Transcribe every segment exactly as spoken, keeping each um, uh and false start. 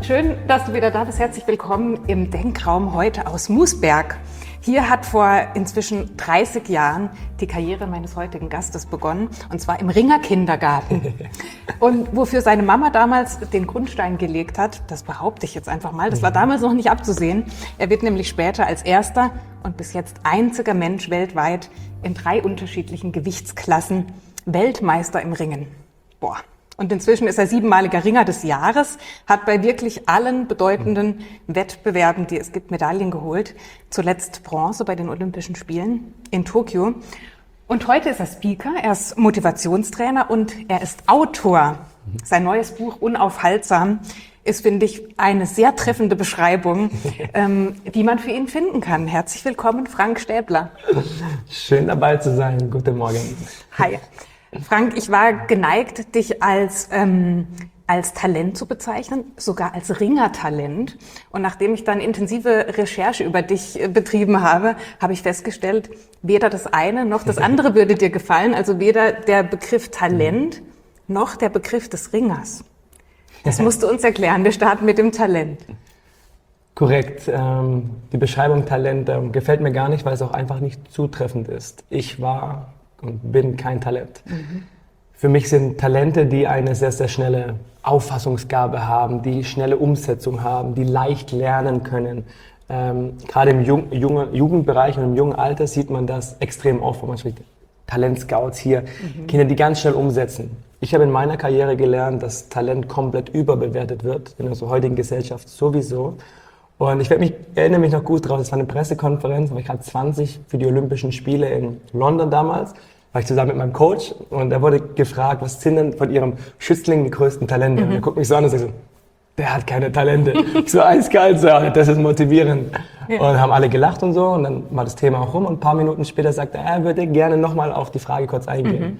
Schön, dass du wieder da bist. Herzlich willkommen im Denkraum heute aus Moosberg. Hier hat vor inzwischen dreißig Jahren die Karriere meines heutigen Gastes begonnen, und zwar im Ringer Kindergarten. Und wofür seine Mama damals den Grundstein gelegt hat, das behaupte ich jetzt einfach mal, das war damals noch nicht abzusehen. Er wird nämlich später als erster und bis jetzt einziger Mensch weltweit in drei unterschiedlichen Gewichtsklassen Weltmeister im Ringen. Boah. Und inzwischen ist er siebenmaliger Ringer des Jahres, hat bei wirklich allen bedeutenden Wettbewerben, die es gibt, Medaillen geholt. Zuletzt Bronze bei den Olympischen Spielen in Tokio. Und heute ist er Speaker, er ist Motivationstrainer und er ist Autor. Sein neues Buch Unaufhaltsam ist, finde ich, eine sehr treffende Beschreibung, ähm, die man für ihn finden kann. Herzlich willkommen, Frank Stäbler. Schön dabei zu sein. Guten Morgen. Hi. Frank, ich war geneigt, dich als, ähm, als Talent zu bezeichnen, sogar als Ringertalent. Und nachdem ich dann intensive Recherche über dich äh, betrieben habe, habe ich festgestellt, weder das eine noch das andere würde dir gefallen. Also weder der Begriff Talent noch der Begriff des Ringers. Das musst du uns erklären. Wir starten mit dem Talent. Korrekt. Ähm, die Beschreibung Talent ähm, gefällt mir gar nicht, weil es auch einfach nicht zutreffend ist. Ich war und bin kein Talent. Mhm. Für mich sind Talente, die eine sehr, sehr schnelle Auffassungsgabe haben, die schnelle Umsetzung haben, die leicht lernen können. Ähm, gerade im Jung, junge, Jugendbereich und im jungen Alter sieht man das extrem oft, wo man spricht, Talentscouts hier, mhm. Kinder, die ganz schnell umsetzen. Ich habe in meiner Karriere gelernt, dass Talent komplett überbewertet wird, in unserer heutigen Gesellschaft sowieso. Und ich mich, erinnere mich noch gut drauf, das war eine Pressekonferenz, war ich gerade zwanzig für die Olympischen Spiele in London damals, war ich zusammen mit meinem Coach und er wurde gefragt, was sind denn von ihrem Schützling die größten Talente? Mhm. Und er guckt mich so an und sagt so, der hat keine Talente. So eiskalt, so, das ist motivierend. Ja. Und haben alle gelacht und so und dann war das Thema auch rum und ein paar Minuten später sagte er, er würde gerne nochmal auf die Frage kurz eingehen. Mhm.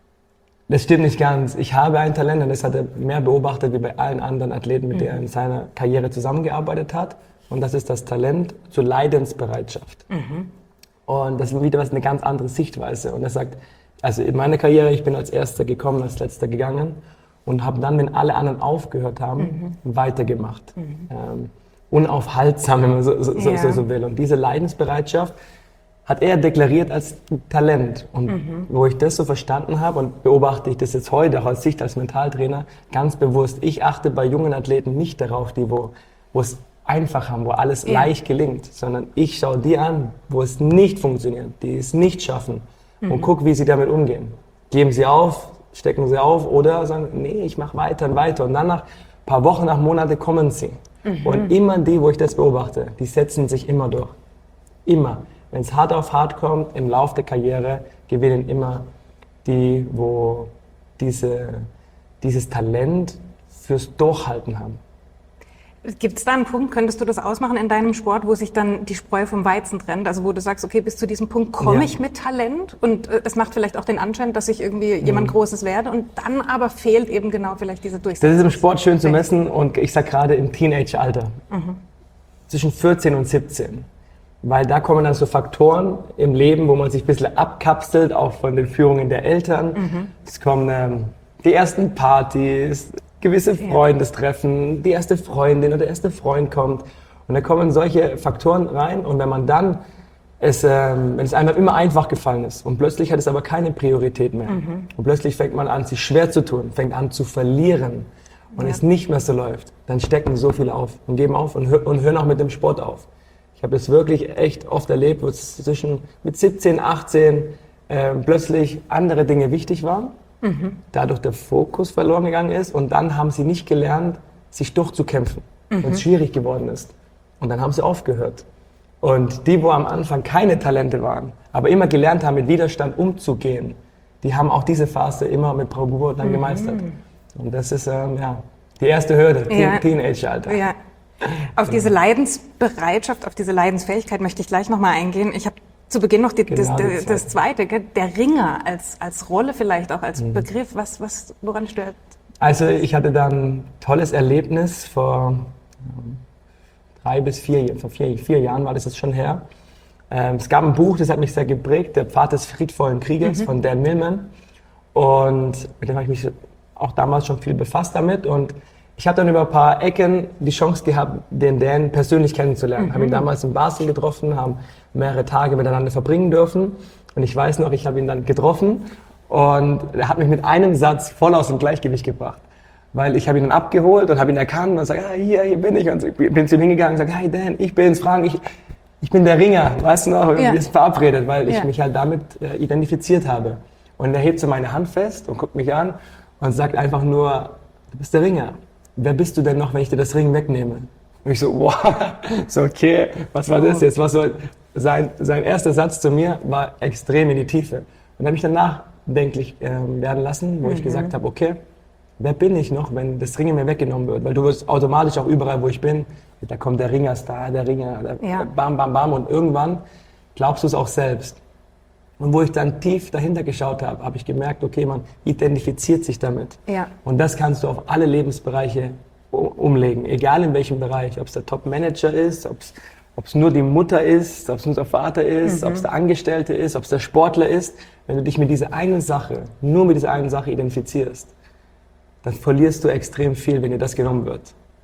Das stimmt nicht ganz. Ich habe ein Talent und das hat er mehr beobachtet wie bei allen anderen Athleten, mit mhm. denen er in seiner Karriere zusammengearbeitet hat. Und das ist das Talent zur Leidensbereitschaft. Mhm. Und das ist wieder was, eine ganz andere Sichtweise. Und er sagt, also in meiner Karriere, ich bin als Erster gekommen, als Letzter gegangen und habe dann, wenn alle anderen aufgehört haben, mhm. weitergemacht. Mhm. Ähm, unaufhaltsam, wenn man so, so, ja. so, so will. Und diese Leidensbereitschaft hat er deklariert als Talent. Und mhm. wo ich das so verstanden habe und beobachte ich das jetzt heute auch aus Sicht als Mentaltrainer ganz bewusst. Ich achte bei jungen Athleten nicht darauf, die wo wo es einfach haben, wo alles ja. leicht gelingt, sondern ich schaue die an, wo es nicht funktioniert, die es nicht schaffen mhm. und gucke, wie sie damit umgehen. Geben sie auf, stecken sie auf oder sagen, nee, ich mache weiter und weiter. Und dann nach ein paar Wochen, nach Monaten kommen sie. Mhm. Und immer die, wo ich das beobachte, die setzen sich immer durch. Immer. Wenn es hart auf hart kommt, im Lauf der Karriere gewinnen immer die, wo diese, dieses Talent fürs Durchhalten haben. Gibt es da einen Punkt, könntest du das ausmachen in deinem Sport, wo sich dann die Spreu vom Weizen trennt? Also wo du sagst, okay, bis zu diesem Punkt komme ja. ich mit Talent und äh, es macht vielleicht auch den Anschein, dass ich irgendwie mhm. jemand Großes werde und dann aber fehlt eben genau vielleicht diese Durchsetzung. Das ist im Sport schön zu messen und ich sage gerade im Teenage-Alter, mhm. zwischen vierzehn und siebzehn. Weil da kommen dann so Faktoren im Leben, wo man sich ein bisschen abkapselt, auch von den Führungen der Eltern. Mhm. Es kommen ähm, die ersten Partys, gewisse Freundestreffen, die erste Freundin oder der erste Freund kommt. Und da kommen solche Faktoren rein. Und wenn man dann, es, ähm, wenn es einem immer einfach gefallen ist und plötzlich hat es aber keine Priorität mehr. Mhm. Und plötzlich fängt man an, sich schwer zu tun, fängt an zu verlieren und ja. es nicht mehr so läuft, dann stecken so viele auf und geben auf und, hö- und hören auch mit dem Sport auf. Ich habe es wirklich echt oft erlebt, wo es zwischen mit siebzehn, achtzehn äh, plötzlich andere Dinge wichtig waren, mhm. dadurch der Fokus verloren gegangen ist und dann haben sie nicht gelernt, sich durchzukämpfen, mhm. wenn es schwierig geworden ist. Und dann haben sie aufgehört. Und die, wo am Anfang keine Talente waren, aber immer gelernt haben, mit Widerstand umzugehen, die haben auch diese Phase immer mit Bravour dann mhm. gemeistert. Und das ist ähm, ja, die erste Hürde, ja. Teenage-Alter. Ja. Auf diese Leidensbereitschaft, auf diese Leidensfähigkeit möchte ich gleich nochmal eingehen. Ich habe zu Beginn noch die, genau das, das, das Zweite, gell? Der Ringer als, als Rolle vielleicht auch, als mhm. Begriff. Was, was, woran stört? Also ich hatte da ein tolles Erlebnis vor drei bis vier, vor vier, vier Jahren war das jetzt schon her. Ähm, es gab ein Buch, das hat mich sehr geprägt, Der Pfad des friedvollen Krieges mhm. von Dan Millman. Und mit dem habe ich mich auch damals schon viel befasst damit. Und Ich habe dann über ein paar Ecken die Chance gehabt, den Dan persönlich kennenzulernen. Mhm. Habe ihn damals in Basel getroffen, haben mehrere Tage miteinander verbringen dürfen. Und ich weiß noch, ich habe ihn dann getroffen und er hat mich mit einem Satz voll aus dem Gleichgewicht gebracht. Weil ich habe ihn dann abgeholt und habe ihn erkannt und sage, ah, hier, hier bin ich. Und ich bin zu ihm hingegangen und sage, hey Dan, ich bin's, Frank, ich, ich bin der Ringer, weißt du noch? Ja. Wir sind verabredet, weil ich ja. mich halt damit äh, identifiziert habe. Und er hebt so meine Hand fest und guckt mich an und sagt einfach nur, du bist der Ringer. Wer bist du denn noch, wenn ich dir das Ring wegnehme? Und ich so, wow, so okay, was war das jetzt? Was so, sein, sein erster Satz zu mir war extrem in die Tiefe. Und habe mich dann nachdenklich äh, werden lassen, wo mhm. ich gesagt habe, okay, wer bin ich noch, wenn das Ringen mir weggenommen wird? Weil du wirst automatisch auch überall, wo ich bin, da kommt der Ringerstar, der Ringer, der ja. bam, bam, bam. Und irgendwann glaubst du es auch selbst. Und wo ich dann tief dahinter geschaut habe, habe ich gemerkt, okay, man identifiziert sich damit. Ja. Und das kannst du auf alle Lebensbereiche umlegen, egal in welchem Bereich. Ob es der Top-Manager ist, ob es nur die Mutter ist, ob es nur der Vater ist, mhm. ob es der Angestellte ist, ob es der Sportler ist. Wenn du dich mit dieser einen Sache, nur mit dieser einen Sache identifizierst, dann verlierst du extrem viel, wenn dir das genommen wird.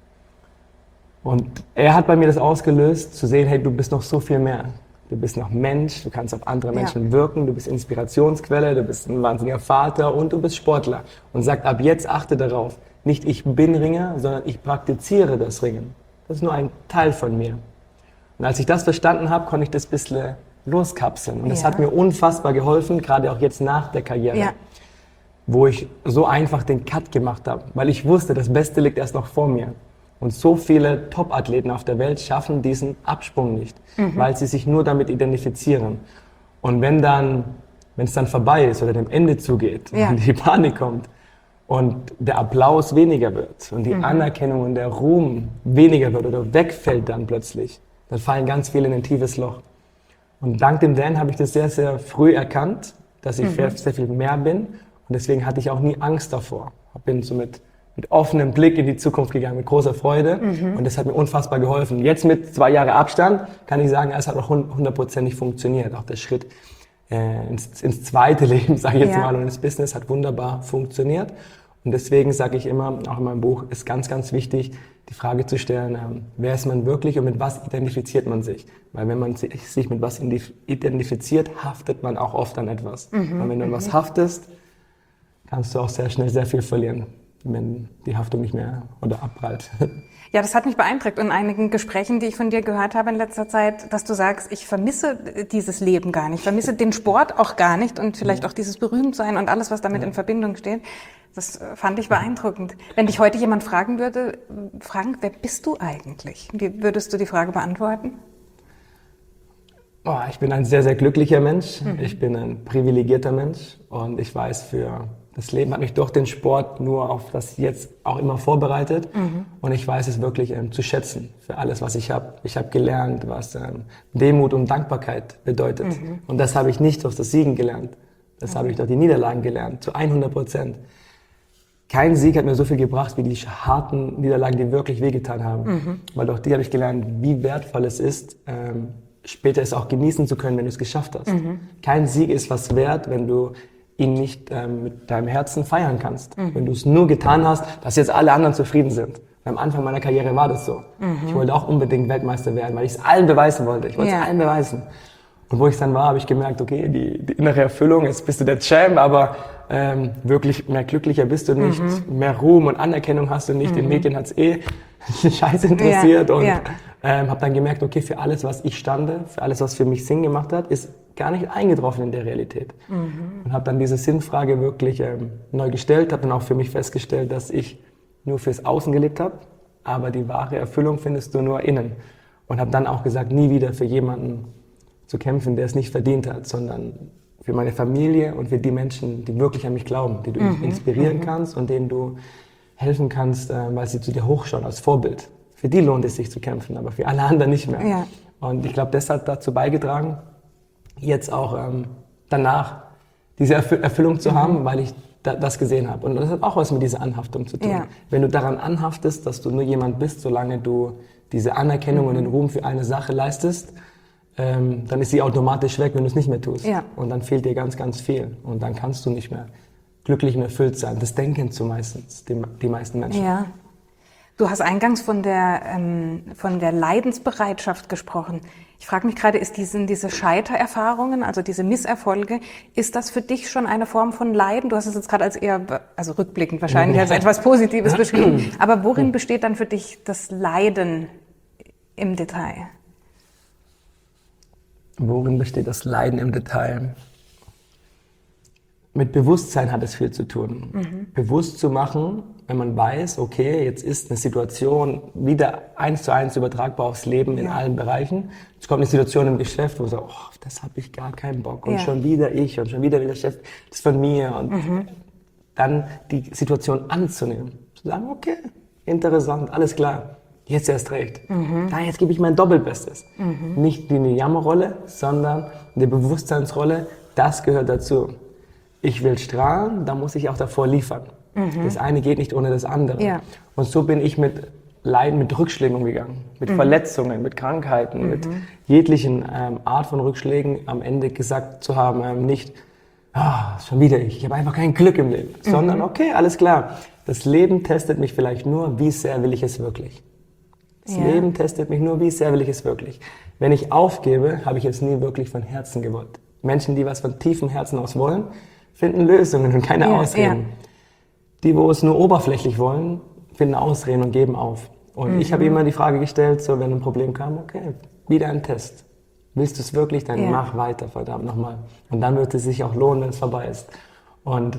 Und er hat bei mir das ausgelöst, zu sehen, hey, du bist noch so viel mehr. Du bist noch Mensch, du kannst auf andere Menschen ja. wirken, du bist Inspirationsquelle, du bist ein wahnsinniger Vater und du bist Sportler. Und sagt, ab jetzt achte darauf, nicht ich bin Ringer, sondern ich praktiziere das Ringen. Das ist nur ein Teil von mir. Und als ich das verstanden habe, konnte ich das ein bisschen loskapseln. Und das ja. hat mir unfassbar geholfen, gerade auch jetzt nach der Karriere. Ja. Wo ich so einfach den Cut gemacht habe, weil ich wusste, das Beste liegt erst noch vor mir. Und so viele Top-Athleten auf der Welt schaffen diesen Absprung nicht, mhm. weil sie sich nur damit identifizieren. Und wenn dann, wenn es dann vorbei ist oder dem Ende zugeht ja. und die Panik kommt und der Applaus weniger wird und die mhm. Anerkennung und der Ruhm weniger wird oder wegfällt dann plötzlich, dann fallen ganz viele in ein tiefes Loch. Und dank dem Dan habe ich das sehr, sehr früh erkannt, dass ich mhm. sehr viel mehr bin. Und deswegen hatte ich auch nie Angst davor. Ich bin so mit, mit offenem Blick in die Zukunft gegangen, mit großer Freude. Mhm. Und das hat mir unfassbar geholfen. Jetzt mit zwei Jahren Abstand kann ich sagen, es hat auch hundertprozentig funktioniert. Auch der Schritt äh, ins, ins zweite Leben, sage ich jetzt ja. mal, und ins Business hat wunderbar funktioniert. Und deswegen sage ich immer, auch in meinem Buch, ist ganz, ganz wichtig, die Frage zu stellen, ähm, wer ist man wirklich und mit was identifiziert man sich? Weil wenn man sich mit was identifiziert, haftet man auch oft an etwas. Mhm. Und wenn du an was haftest, kannst du auch sehr schnell sehr viel verlieren, wenn die Haftung nicht mehr oder abprallt. Ja, das hat mich beeindruckt in einigen Gesprächen, die ich von dir gehört habe in letzter Zeit, dass du sagst, ich vermisse dieses Leben gar nicht, vermisse den Sport auch gar nicht und vielleicht auch dieses Berühmtsein und alles, was damit ja. in Verbindung steht. Das fand ich beeindruckend. Wenn dich heute jemand fragen würde, Frank, wer bist du eigentlich? Wie würdest du die Frage beantworten? Oh, ich bin ein sehr, sehr glücklicher Mensch. Mhm. Ich bin ein privilegierter Mensch und ich weiß, für das Leben hat mich durch den Sport nur auf das Jetzt auch immer vorbereitet. Mhm. Und ich weiß es wirklich ähm, zu schätzen für alles, was ich habe. Ich habe gelernt, was ähm, Demut und Dankbarkeit bedeutet. Mhm. Und das habe ich nicht durch das Siegen gelernt. Das mhm. habe ich durch die Niederlagen gelernt, zu hundert Prozent. Kein Sieg hat mir so viel gebracht wie die harten Niederlagen, die wirklich wehgetan haben. Mhm. Weil durch die habe ich gelernt, wie wertvoll es ist, ähm, später es auch genießen zu können, wenn du es geschafft hast. Mhm. Kein Sieg ist was wert, wenn du ihn nicht ähm, mit deinem Herzen feiern kannst. Mhm. Wenn du es nur getan hast, dass jetzt alle anderen zufrieden sind. Und am Anfang meiner Karriere war das so. Mhm. Ich wollte auch unbedingt Weltmeister werden, weil ich es allen beweisen wollte. Ich wollte es ja. allen beweisen. Und wo ich dann war, habe ich gemerkt, okay, die, die innere Erfüllung, jetzt bist du der Champ, aber ähm, wirklich mehr glücklicher bist du nicht. Mhm. Mehr Ruhm und Anerkennung hast du nicht. Mhm. Den Medien hat's eh scheiße interessiert. Ja. Und ja. ähm, habe dann gemerkt, okay, für alles, was ich stande, für alles, was für mich Sinn gemacht hat, ist gar nicht eingetroffen in der Realität. Mhm. Und habe dann diese Sinnfrage wirklich ähm, neu gestellt, habe dann auch für mich festgestellt, dass ich nur fürs Außen gelebt habe, aber die wahre Erfüllung findest du nur innen. Und habe dann auch gesagt, nie wieder für jemanden zu kämpfen, der es nicht verdient hat, sondern für meine Familie und für die Menschen, die wirklich an mich glauben, die du mhm. inspirieren mhm. kannst und denen du helfen kannst, äh, weil sie zu dir hochschauen als Vorbild. Für die lohnt es sich zu kämpfen, aber für alle anderen nicht mehr. Ja. Und ich glaube, das hat dazu beigetragen, jetzt auch ähm, danach diese Erfüll- Erfüllung zu mhm. haben, weil ich da, das gesehen habe. Und das hat auch was mit dieser Anhaftung zu tun. Ja. Wenn du daran anhaftest, dass du nur jemand bist, solange du diese Anerkennung mhm. und den Ruhm für eine Sache leistest, ähm, dann ist sie automatisch weg, wenn du es nicht mehr tust. Ja. Und dann fehlt dir ganz, ganz viel. Und dann kannst du nicht mehr glücklich und erfüllt sein. Das denken zu meistens die, die meisten Menschen. Ja. Du hast eingangs von der, ähm, von der Leidensbereitschaft gesprochen. Ich frage mich gerade, ist diesen, diese Scheitererfahrungen, also diese Misserfolge, ist das für dich schon eine Form von Leiden? Du hast es jetzt gerade als eher, also rückblickend wahrscheinlich, als etwas Positives beschrieben. Aber worin besteht dann für dich das Leiden im Detail? Worin besteht das Leiden im Detail? Mit Bewusstsein hat es viel zu tun. Mhm. Bewusst zu machen, wenn man weiß, okay, jetzt ist eine Situation wieder eins zu eins übertragbar aufs Leben in ja. allen Bereichen. Es kommt eine Situation im Geschäft, wo man sagt, oh, das habe ich gar keinen Bock. Und ja. schon wieder ich und schon wieder will der Chef das von mir. Und mhm. dann die Situation anzunehmen. Zu sagen, okay, interessant, alles klar. Jetzt erst recht. Mhm. Da jetzt gebe ich mein Doppelbestes. Mhm. Nicht die eine Jammerrolle, sondern eine Bewusstseinsrolle. Das gehört dazu. Ich will strahlen, da muss ich auch davor liefern. Mhm. Das eine geht nicht ohne das andere. Ja. Und so bin ich mit Leiden, mit Rückschlägen umgegangen, mit mhm. Verletzungen, mit Krankheiten, mhm. mit jeglichen ähm, Art von Rückschlägen am Ende gesagt zu haben, ähm, nicht, ah, schon wieder ich, ich habe einfach kein Glück im Leben, mhm. sondern okay, alles klar. Das Leben testet mich vielleicht nur, wie sehr will ich es wirklich. Das ja. Leben testet mich nur, wie sehr will ich es wirklich. Wenn ich aufgebe, habe ich es nie wirklich von Herzen gewollt. Menschen, die was von tiefem Herzen aus wollen, finden Lösungen und keine ja, Ausreden. Ja. Die, wo es nur oberflächlich wollen, finden Ausreden und geben auf. Und mhm. ich habe immer die Frage gestellt, so wenn ein Problem kam, okay, wieder ein Test. Willst du es wirklich, dann ja. mach weiter, verdammt nochmal. Und dann wird es sich auch lohnen, wenn es vorbei ist. Und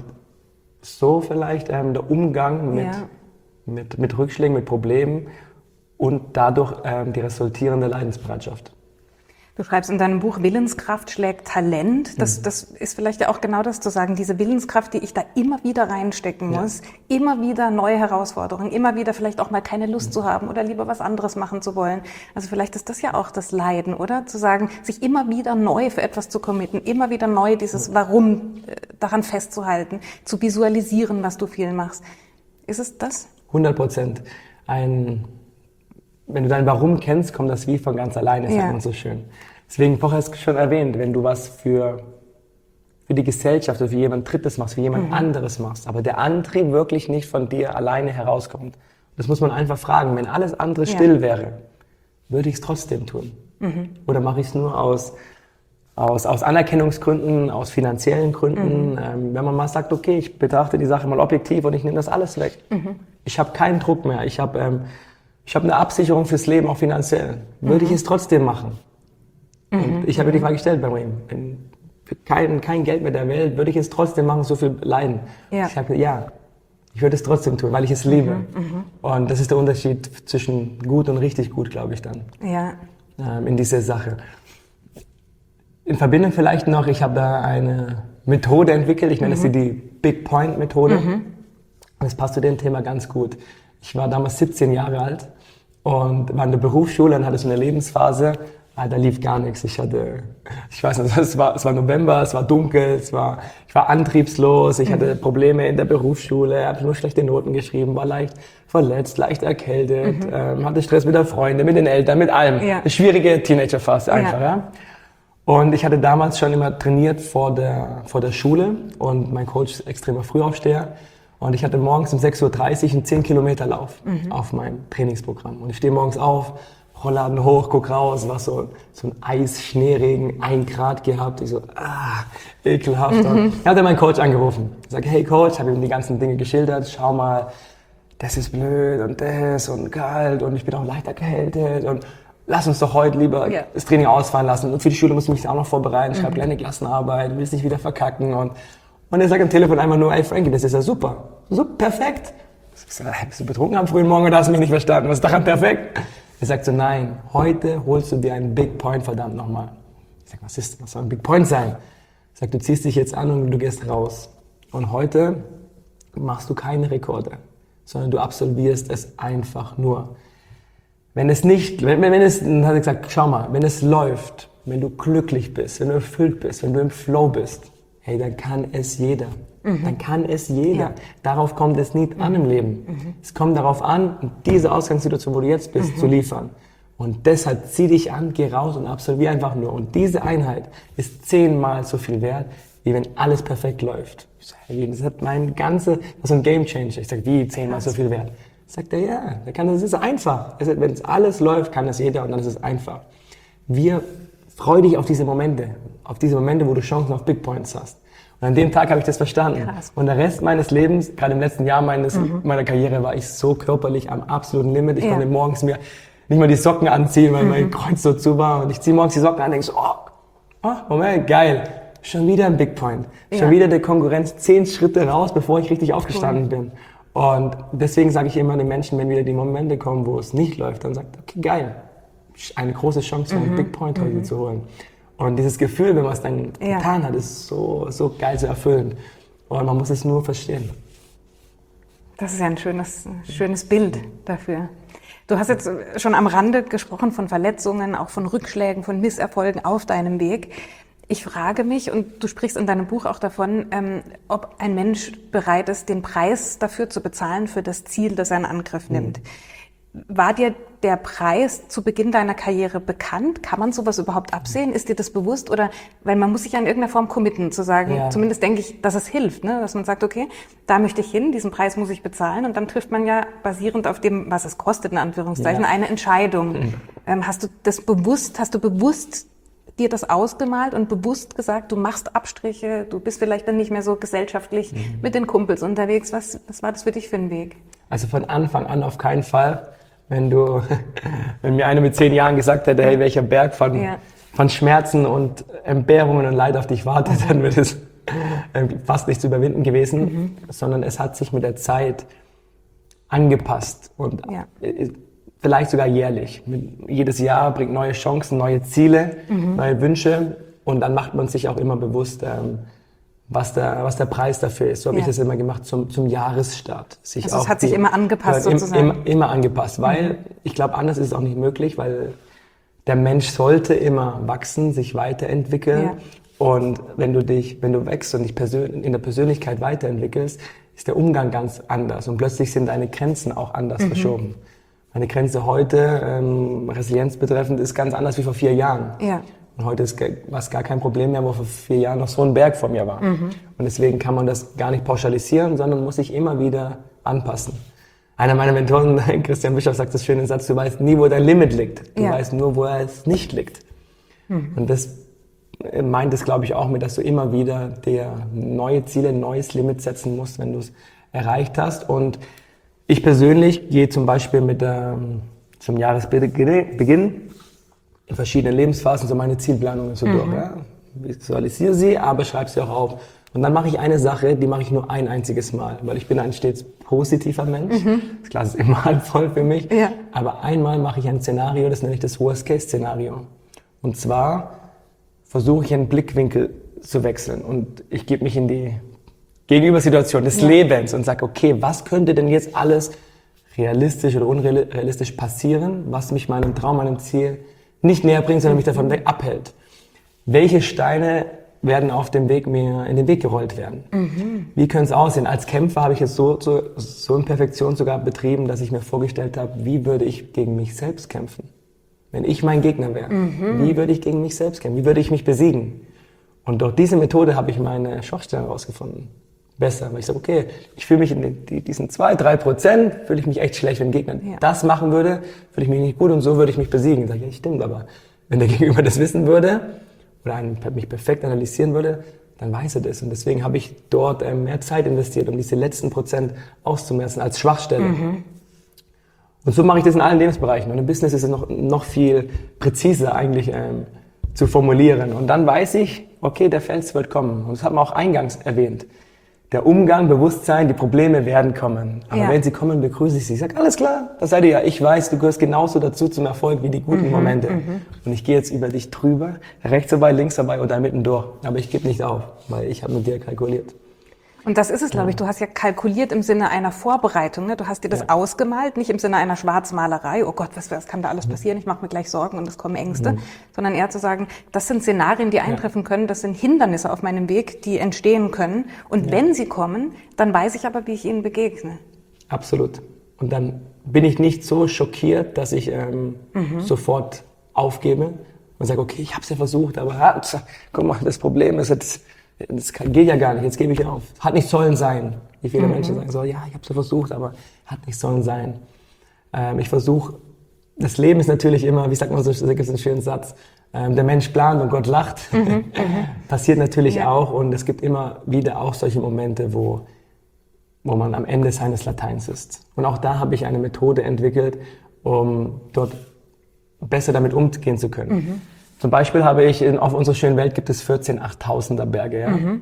so vielleicht ähm, der Umgang mit, ja. mit, mit Rückschlägen, mit Problemen und dadurch ähm, die resultierende Leidensbereitschaft. Du schreibst in deinem Buch, Willenskraft schlägt Talent. Das, mhm. das ist vielleicht ja auch genau das zu sagen, diese Willenskraft, die ich da immer wieder reinstecken muss, ja. immer wieder neue Herausforderungen, immer wieder vielleicht auch mal keine Lust mhm. zu haben oder lieber was anderes machen zu wollen. Also vielleicht ist das ja auch das Leiden, oder? Zu sagen, sich immer wieder neu für etwas zu committen, immer wieder neu dieses Warum äh, daran festzuhalten, zu visualisieren, was du viel machst. Ist es das? hundert Prozent. Ein Wenn du dein Warum kennst, kommt das wie von ganz alleine, sagt ja. man so schön. Deswegen, vorher hast du schon erwähnt, wenn du was für, für die Gesellschaft oder für jemand Drittes machst, für jemand mhm. anderes machst, aber der Antrieb wirklich nicht von dir alleine herauskommt. Das muss man einfach fragen. Wenn alles andere ja. still wäre, würde ich es trotzdem tun? Mhm. Oder mache ich es nur aus, aus, aus Anerkennungsgründen, aus finanziellen Gründen? Mhm. Ähm, wenn man mal sagt, okay, ich betrachte die Sache mal objektiv und ich nehme das alles weg. Mhm. Ich habe keinen Druck mehr. Ich habe ähm, Ich habe eine Absicherung fürs Leben, auch finanziell. Würde mhm. ich es trotzdem machen? Mhm. Und ich habe mir die Frage gestellt bei mir, wenn für kein, kein Geld mehr der Welt, würde ich es trotzdem machen, so viel leiden? Ja. Ich habe gesagt, ja, ich würde es trotzdem tun, weil ich es liebe. Mhm. Mhm. Und das ist der Unterschied zwischen gut und richtig gut, glaube ich dann, ja. ähm, in dieser Sache. In Verbindung vielleicht noch, ich habe da eine Methode entwickelt, ich nenne mhm. das die Big Point Methode. Mhm. Das passt zu dem Thema ganz gut. Ich war damals siebzehn Jahre alt und war in der Berufsschule und hatte so eine Lebensphase, ah, da lief gar nichts. Ich hatte, ich weiß nicht, es war, es war November, es war dunkel, es war, ich war antriebslos, ich mhm. hatte Probleme in der Berufsschule, habe nur schlechte Noten geschrieben, war leicht verletzt, leicht erkältet, mhm. ähm, hatte Stress mit der Freundin, mit den Eltern, mit allem. Ja. Eine schwierige Teenagerphase einfach, ja. ja. Und ich hatte damals schon immer trainiert vor der, vor der Schule und mein Coach ist extremer Frühaufsteher. Und ich hatte morgens um sechs Uhr dreißig einen zehn Kilometer Lauf mhm. auf meinem Trainingsprogramm. Und ich stehe morgens auf, Rollladen hoch, guck raus, war so, so ein Eis-Schneeregen, ein Grad gehabt. Ich so, ah, ekelhaft. Mhm. Ich hatte meinen Coach angerufen. Ich sage, hey Coach, habe ihm die ganzen Dinge geschildert. Schau mal, das ist blöd und das und kalt und ich bin auch leicht erkältet. Und lass uns doch heute lieber ja. das Training ausfallen lassen. Und für die Schule muss ich mich auch noch vorbereiten. Ich schreibe mhm. kleine Klassenarbeit, will es nicht wieder verkacken. Und Und er sagt am Telefon einfach nur, ey Frankie, das ist ja super. So, perfekt. Ich sage, bist du betrunken am frühen Morgen oder hast du mich nicht verstanden? Was ist daran perfekt? Er sagt so, nein, heute holst du dir einen Big Point, verdammt nochmal. Ich sage, was ist, was soll ein Big Point sein? Er sagt, du ziehst dich jetzt an und du gehst raus. Und heute machst du keine Rekorde, sondern du absolvierst es einfach nur. Wenn es nicht, wenn, wenn es, dann hat er gesagt, schau mal, wenn es läuft, wenn du glücklich bist, wenn du erfüllt bist, wenn du im Flow bist, hey, dann kann es jeder. Mhm. Dann kann es jeder. Ja. Darauf kommt es nicht mhm. an im Leben. Mhm. Es kommt darauf an, diese Ausgangssituation, wo du jetzt bist, mhm. zu liefern. Und deshalb zieh dich an, geh raus und absolvier einfach nur. Und diese Einheit ist zehnmal so viel wert, wie wenn alles perfekt läuft. Ich sag, hey, das hat mein ganze, das ist ein Game Changer. Ich sage, wie zehnmal so viel wert? Sagt er, ja, der kann, das ist einfach. Also, wenn es alles läuft, kann das jeder und dann ist es einfach. Wir freu dich auf diese Momente, auf diese Momente, wo du Chancen auf Big Points hast. Und an dem Tag habe ich das verstanden. Krass. Und der Rest meines Lebens, gerade im letzten Jahr meines, mhm. meiner Karriere, war ich so körperlich am absoluten Limit. Ich ja. konnte morgens mir nicht mal die Socken anziehen, weil mhm. mein Kreuz so zu war. Und ich ziehe morgens die Socken an und denke so, oh, oh, Moment, geil. Schon wieder ein Big Point. Schon ja. wieder der Konkurrenz zehn Schritte raus, bevor ich richtig aufgestanden cool. bin. Und deswegen sage ich immer den Menschen, wenn wieder die Momente kommen, wo es nicht läuft, dann sagt, okay, geil. Eine große Chance, mhm. einen Big Point heute mhm. zu holen. Und dieses Gefühl, wenn man es dann ja. getan hat, ist so, so geil, so erfüllend. Und man muss es nur verstehen. Das ist ja ein schönes, schönes Bild dafür. Du hast jetzt schon am Rande gesprochen von Verletzungen, auch von Rückschlägen, von Misserfolgen auf deinem Weg. Ich frage mich, und du sprichst in deinem Buch auch davon, ähm, ob ein Mensch bereit ist, den Preis dafür zu bezahlen, für das Ziel, das er in Angriff nimmt. Mhm. War dir der Preis zu Beginn deiner Karriere bekannt? Kann man sowas überhaupt absehen? Ist dir das bewusst? Oder, weil man muss sich ja in irgendeiner Form committen, zu sagen, ja. zumindest denke ich, dass es hilft, ne? Dass man sagt, okay, da möchte ich hin, diesen Preis muss ich bezahlen. Und dann trifft man ja basierend auf dem, was es kostet, in Anführungszeichen, ja. eine Entscheidung. Mhm. Ähm, hast du das bewusst, hast du bewusst dir das ausgemalt und bewusst gesagt, du machst Abstriche, du bist vielleicht dann nicht mehr so gesellschaftlich mhm. mit den Kumpels unterwegs. Was, was war das für dich für ein Weg? Also von Anfang an auf keinen Fall. Wenn du, wenn mir einer mit zehn Jahren gesagt hätte, hey, welcher Berg von, ja. von Schmerzen und Entbehrungen und Leid auf dich wartet, mhm. dann wäre es fast nicht zu überwinden gewesen, mhm. sondern es hat sich mit der Zeit angepasst und ja. vielleicht sogar jährlich. Jedes Jahr bringt neue Chancen, neue Ziele, mhm. neue Wünsche und dann macht man sich auch immer bewusst, was der, was der Preis dafür ist. So habe ja. ich das immer gemacht zum, zum Jahresstart. Sich also es hat die, sich immer angepasst äh, sozusagen? Immer, immer angepasst, weil mhm. ich glaube, anders ist es auch nicht möglich, weil der Mensch sollte immer wachsen, sich weiterentwickeln. Ja. Und wenn du dich, wenn du wächst und dich persön- in der Persönlichkeit weiterentwickelst, ist der Umgang ganz anders. Und plötzlich sind deine Grenzen auch anders mhm. verschoben. Meine Grenze heute, ähm, Resilienz betreffend, ist ganz anders wie vor vier Jahren. Ja. Und heute ist was gar kein Problem mehr, wo vor vier Jahren noch so ein Berg vor mir war. Mhm. Und deswegen kann man das gar nicht pauschalisieren, sondern muss sich immer wieder anpassen. Einer meiner Mentoren, Christian Bischoff, sagt das schöne Satz, du weißt nie, wo dein Limit liegt. Du ja. weißt nur, wo es nicht liegt. Mhm. Und das meint es, glaube ich, auch mit, dass du immer wieder dir neue Ziele, ein neues Limit setzen musst, wenn du es erreicht hast. Und ich persönlich gehe zum Beispiel mit ähm, zum Jahresbeginn in verschiedenen Lebensphasen so meine Zielplanungen so mhm. durch. Ja? Visualisiere sie, aber schreibe sie auch auf. Und dann mache ich eine Sache, die mache ich nur ein einziges Mal, weil ich bin ein stets positiver Mensch. Mhm. Das Glas ist immer halb voll für mich. Ja. Aber einmal mache ich ein Szenario, das nenne ich das Worst-Case-Szenario. Und zwar versuche ich einen Blickwinkel zu wechseln und ich gebe mich in die Gegenübersituation des ja. Lebens und sage, okay, was könnte denn jetzt alles realistisch oder unrealistisch passieren, was mich meinem Traum, meinem Ziel nicht näher bringt, sondern mich davon weg abhält. Welche Steine werden auf dem Weg mir in den Weg gerollt werden? Mhm. Wie könnte es aussehen? Als Kämpfer habe ich es so, so, so in Perfektion sogar betrieben, dass ich mir vorgestellt habe, wie würde ich gegen mich selbst kämpfen? Wenn ich mein Gegner wäre, mhm. wie würde ich gegen mich selbst kämpfen? Wie würde ich mich besiegen? Und durch diese Methode habe ich meine Schwachstellen herausgefunden. Besser, weil ich sage, okay, ich fühle mich in den, diesen zwei, drei Prozent, fühle ich mich echt schlecht, wenn ein Gegner ja. das machen würde, fühle ich mich nicht gut und so würde ich mich besiegen. Sag ich, ja, stimmt, aber wenn der Gegenüber das wissen würde oder einen, mich perfekt analysieren würde, dann weiß er das. Und deswegen habe ich dort ähm, mehr Zeit investiert, um diese letzten Prozent auszumessen als Schwachstelle. Mhm. Und so mache ich das in allen Lebensbereichen. Und im Business ist es noch, noch viel präziser eigentlich ähm, zu formulieren. Und dann weiß ich, okay, der Fels wird kommen. Und das hat man auch eingangs erwähnt. Der Umgang, Bewusstsein, die Probleme werden kommen. Aber ja. wenn sie kommen, begrüße ich sie. Ich sage, alles klar, das seid ihr ja. Ich weiß, du gehörst genauso dazu zum Erfolg wie die guten mhm, Momente. Mhm. Und ich gehe jetzt über dich drüber, rechts vorbei, links vorbei oder mittendurch. Aber ich gebe nicht auf, weil ich habe mit dir kalkuliert. Und das ist es, glaube ich. Du hast ja kalkuliert im Sinne einer Vorbereitung. Ne? Du hast dir das ja. ausgemalt, nicht im Sinne einer Schwarzmalerei. Oh Gott, was, was kann da alles passieren? Ich mache mir gleich Sorgen und es kommen Ängste. Mhm. Sondern eher zu sagen, das sind Szenarien, die eintreffen ja. können. Das sind Hindernisse auf meinem Weg, die entstehen können. Und ja. wenn sie kommen, dann weiß ich aber, wie ich ihnen begegne. Absolut. Und dann bin ich nicht so schockiert, dass ich ähm, mhm. sofort aufgebe und sage, okay, ich habe es ja versucht, aber ah, tja, guck mal, das Problem ist jetzt, das geht ja gar nicht, jetzt gebe ich auf. Hat nicht sollen sein. Wie viele Mhm. Menschen sagen so, ja, ich habe es versucht, aber hat nicht sollen sein. Ähm, ich versuche, das Leben ist natürlich immer, wie sagt man so, da gibt es einen schönen Satz, ähm, der Mensch plant und Gott lacht. Mhm. Passiert natürlich Ja. auch und es gibt immer wieder auch solche Momente, wo, wo man am Ende seines Lateins ist. Und auch da habe ich eine Methode entwickelt, um dort besser damit umgehen zu können. Mhm. Zum Beispiel habe ich, in, auf unserer schönen Welt gibt es vierzehn achttausender Berge. Ja? Mhm.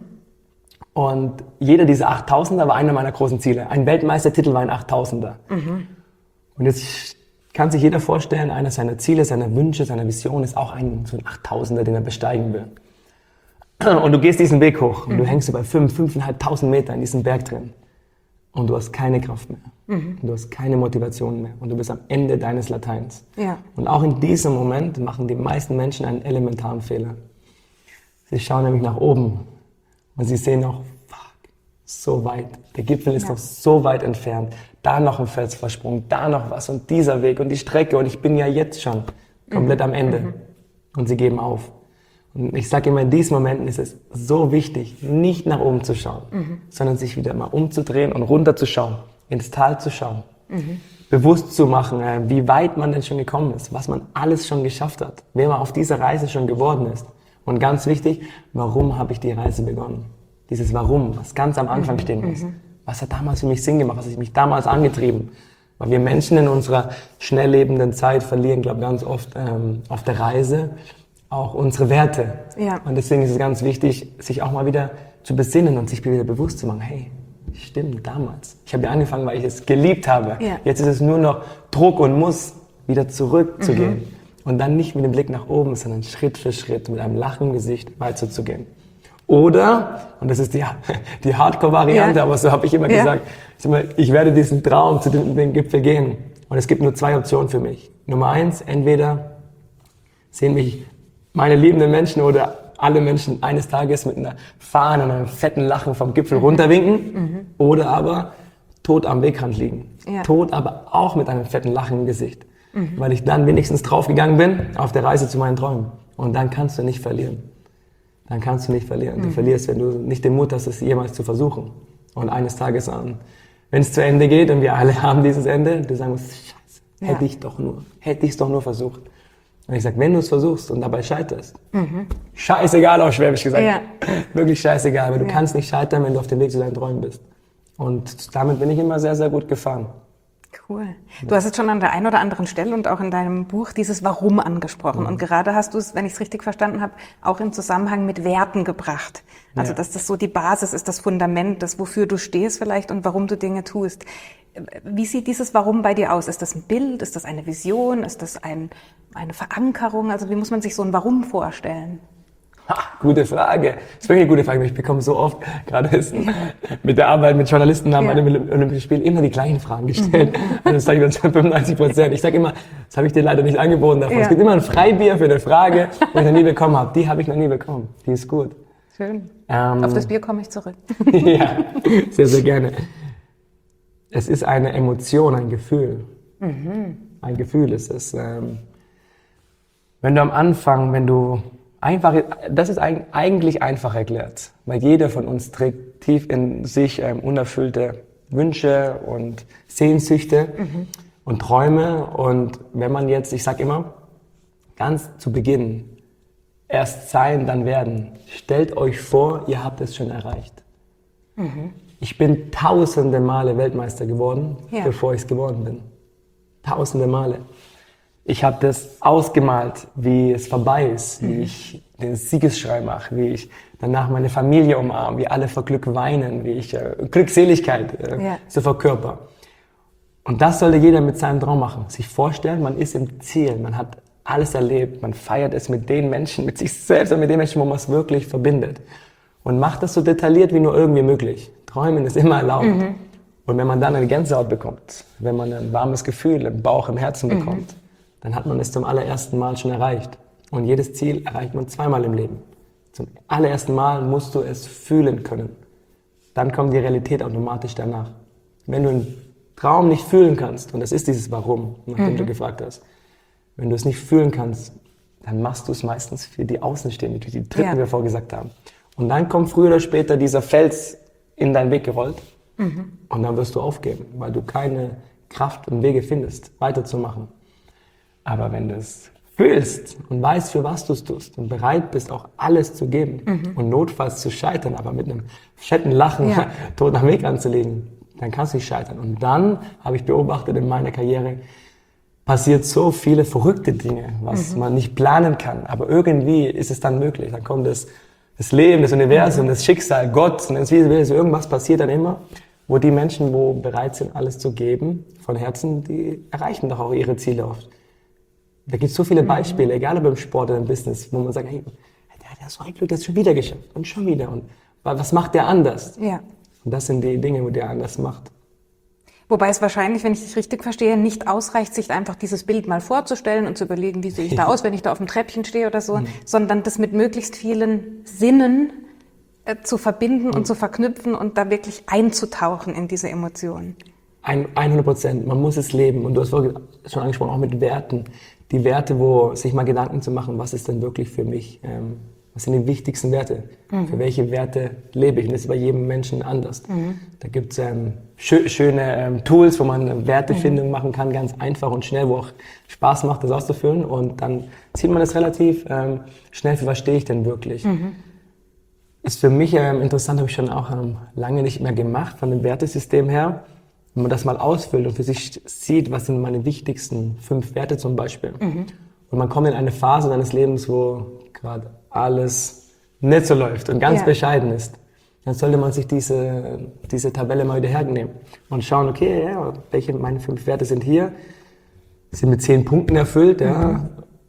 Und jeder dieser achttausender war einer meiner großen Ziele. Ein Weltmeistertitel war ein achttausender. Mhm. Und jetzt kann sich jeder vorstellen, einer seiner Ziele, seiner Wünsche, seiner Vision ist auch ein, so ein achttausender, den er besteigen will. Und du gehst diesen Weg hoch und Mhm. du hängst so bei fünf, fünfeinhalbtausend Meter in diesem Berg drin. Und du hast keine Kraft mehr. Mhm. Und du hast keine Motivation mehr. Und du bist am Ende deines Lateins. Ja. Und auch in diesem Moment machen die meisten Menschen einen elementaren Fehler. Sie schauen nämlich nach oben und sie sehen noch, fuck, so weit. Der Gipfel ist Ja. noch so weit entfernt. Da noch ein Felsvorsprung, da noch was und dieser Weg und die Strecke. Und ich bin ja jetzt schon komplett am Ende. Mhm. Und sie geben auf. Und ich sage immer, in diesen Momenten ist es so wichtig, nicht nach oben zu schauen, Mhm. sondern sich wieder mal umzudrehen und runterzuschauen, ins Tal zu schauen. Mhm. Bewusst zu machen, äh, wie weit man denn schon gekommen ist, was man alles schon geschafft hat, wer man auf dieser Reise schon geworden ist. Und ganz wichtig, warum habe ich die Reise begonnen? Dieses Warum, was ganz am Anfang stehen muss. Was hat damals für mich Sinn gemacht? Was hat mich damals angetrieben? Weil wir Menschen in unserer schnell lebenden Zeit verlieren, glaube ich, ganz oft ähm, auf der Reise auch unsere Werte. Ja. Und deswegen ist es ganz wichtig, sich auch mal wieder zu besinnen und sich wieder bewusst zu machen, hey, stimmt, damals. Ich habe ja angefangen, weil ich es geliebt habe. Ja. Jetzt ist es nur noch Druck und Muss, wieder zurückzugehen. Mhm. Und dann nicht mit dem Blick nach oben, sondern Schritt für Schritt mit einem Lachen im Gesicht weiterzugehen. Oder, und das ist die, die Hardcore-Variante, Ja. aber so habe ich immer Ja. gesagt, ich, immer, ich werde diesen Traum zu dem, dem Gipfel gehen. Und es gibt nur zwei Optionen für mich. Nummer eins, entweder sehen mich meine liebenden Menschen oder alle Menschen eines Tages mit einer Fahne und einem fetten Lachen vom Gipfel Mhm. runterwinken Mhm. oder aber tot am Wegrand liegen. Ja. Tot, aber auch mit einem fetten Lachen im Gesicht. Mhm. Weil ich dann wenigstens draufgegangen bin auf der Reise zu meinen Träumen. Und dann kannst du nicht verlieren. Dann kannst du nicht verlieren. Mhm. Du verlierst, wenn du nicht den Mut hast, es jemals zu versuchen. Und eines Tages an, wenn es zu Ende geht und wir alle haben dieses Ende, du sagen musst, scheiße, Ja. hätte ich doch nur, hätte ich es doch nur versucht. Und ich sage, wenn du es versuchst und dabei scheiterst, Mhm. scheißegal auf Schwäbisch gesagt, Ja. wirklich scheißegal, aber du Ja. kannst nicht scheitern, wenn du auf dem Weg zu deinen Träumen bist. Und damit bin ich immer sehr, sehr gut gefahren. Cool. Du hast jetzt schon an der einen oder anderen Stelle und auch in deinem Buch dieses Warum angesprochen. Mhm. Und gerade hast du es, wenn ich es richtig verstanden habe, auch im Zusammenhang mit Werten gebracht. Also, Ja. dass das so die Basis ist, das Fundament, das wofür du stehst vielleicht und warum du Dinge tust. Wie sieht dieses Warum bei dir aus? Ist das ein Bild? Ist das eine Vision? Ist das ein, eine Verankerung? Also, wie muss man sich so ein Warum vorstellen? Ha, gute Frage. Das ist wirklich eine gute Frage. Ich bekomme so oft, gerade ist, mit der Arbeit mit Journalisten haben Ja. bei den Olympischen Spielen immer die gleichen Fragen gestellt. Also das sage ich dann schon fünfundneunzig Prozent. Ich sage immer, das habe ich dir leider nicht angeboten davon. Ja. Es gibt immer ein Freibier für eine Frage, die ich noch nie bekommen habe. Die habe ich noch nie bekommen. Die ist gut. Schön. Ähm, Auf das Bier komme ich zurück. Ja, sehr, sehr gerne. Es ist eine Emotion, ein Gefühl. Mhm. Ein Gefühl ist es. Ähm, wenn du am Anfang, wenn du einfach, das ist eigentlich einfach erklärt, weil jeder von uns trägt tief in sich ähm, unerfüllte Wünsche und Sehnsüchte Mhm. und Träume. Und wenn man jetzt, ich sag immer, ganz zu Beginn, erst sein, dann werden. Stellt euch vor, ihr habt es schon erreicht. Mhm. Ich bin tausende Male Weltmeister geworden, Ja. bevor ich es geworden bin. Tausende Male. Ich habe das ausgemalt, wie es vorbei ist, Mhm. wie ich den Siegesschrei mache, wie ich danach meine Familie umarme, wie alle vor Glück weinen, wie ich äh, Glückseligkeit äh, Ja. so verkörper. Und das sollte jeder mit seinem Traum machen. Sich vorstellen, man ist im Ziel, man hat alles erlebt, man feiert es mit den Menschen, mit sich selbst und mit den Menschen, wo man es wirklich verbindet. Und macht das so detailliert wie nur irgendwie möglich. Träumen ist immer erlaubt. Mhm. Und wenn man dann eine Gänsehaut bekommt, wenn man ein warmes Gefühl im Bauch, im Herzen Mhm. bekommt, dann hat man es zum allerersten Mal schon erreicht. Und jedes Ziel erreicht man zweimal im Leben. Zum allerersten Mal musst du es fühlen können. Dann kommt die Realität automatisch danach. Wenn du einen Traum nicht fühlen kannst, und das ist dieses Warum, nachdem Mhm. du gefragt hast, wenn du es nicht fühlen kannst, dann machst du es meistens für die Außenstehenden, die Dritten, Ja. die wir vorgesagt haben. Und dann kommt früher oder später dieser Fels in deinen Weg gerollt Mhm. Und dann wirst du aufgeben, weil du keine Kraft und Wege findest, weiterzumachen. Aber wenn du es fühlst und weißt, für was du es tust und bereit bist, auch alles zu geben mhm. und notfalls zu scheitern, aber mit einem fetten Lachen ja. tot am Weg anzulegen, dann kannst du nicht scheitern. Und dann habe ich beobachtet in meiner Karriere, passiert so viele verrückte Dinge, was mhm. man nicht planen kann. Aber irgendwie ist es dann möglich. Dann kommt das, das Leben, das Universum, mhm. das Schicksal, Gott. Und irgendwas passiert dann immer, wo die Menschen, wo bereit sind, alles zu geben, von Herzen, die erreichen doch auch ihre Ziele oft. Da gibt es so viele Beispiele, mhm. egal ob im Sport oder im Business, wo man sagt, hey, der hat ja so ein Glück, das schon wieder geschafft und schon wieder. Und was macht der anders? Ja. Und das sind die Dinge, wo der anders macht. Wobei es wahrscheinlich, wenn ich dich richtig verstehe, nicht ausreicht, sich einfach dieses Bild mal vorzustellen und zu überlegen, wie sehe ich da aus, wenn ich da auf dem Treppchen stehe oder so, mhm. sondern das mit möglichst vielen Sinnen äh, zu verbinden mhm. und zu verknüpfen und da wirklich einzutauchen in diese Emotionen. hundert Prozent. Man muss es leben. Und du hast vorhin schon angesprochen, auch mit Werten. Die Werte, wo sich mal Gedanken zu machen, was ist denn wirklich für mich? Ähm, was sind die wichtigsten Werte? Mhm. Für welche Werte lebe ich? Und das ist bei jedem Menschen anders. Mhm. Da gibt es ähm, schö schöne ähm, Tools, wo man eine Wertefindung mhm. machen kann, ganz einfach und schnell, wo auch Spaß macht, das auszufüllen. Und dann sieht man das relativ ähm, schnell, für was stehe ich denn wirklich? Mhm. Ist für mich ähm, interessant, habe ich schon auch ähm, lange nicht mehr gemacht, von dem Wertesystem her. Wenn man das mal ausfüllt und für sich sieht, was sind meine wichtigsten fünf Werte zum Beispiel. Mhm. Und man kommt in eine Phase seines Lebens, wo gerade alles nicht so läuft und ganz ja. bescheiden ist. Dann sollte man sich diese, diese Tabelle mal wieder hernehmen und schauen, okay, ja, welche meine fünf Werte sind hier, sind mit zehn Punkten erfüllt, ja. Mhm.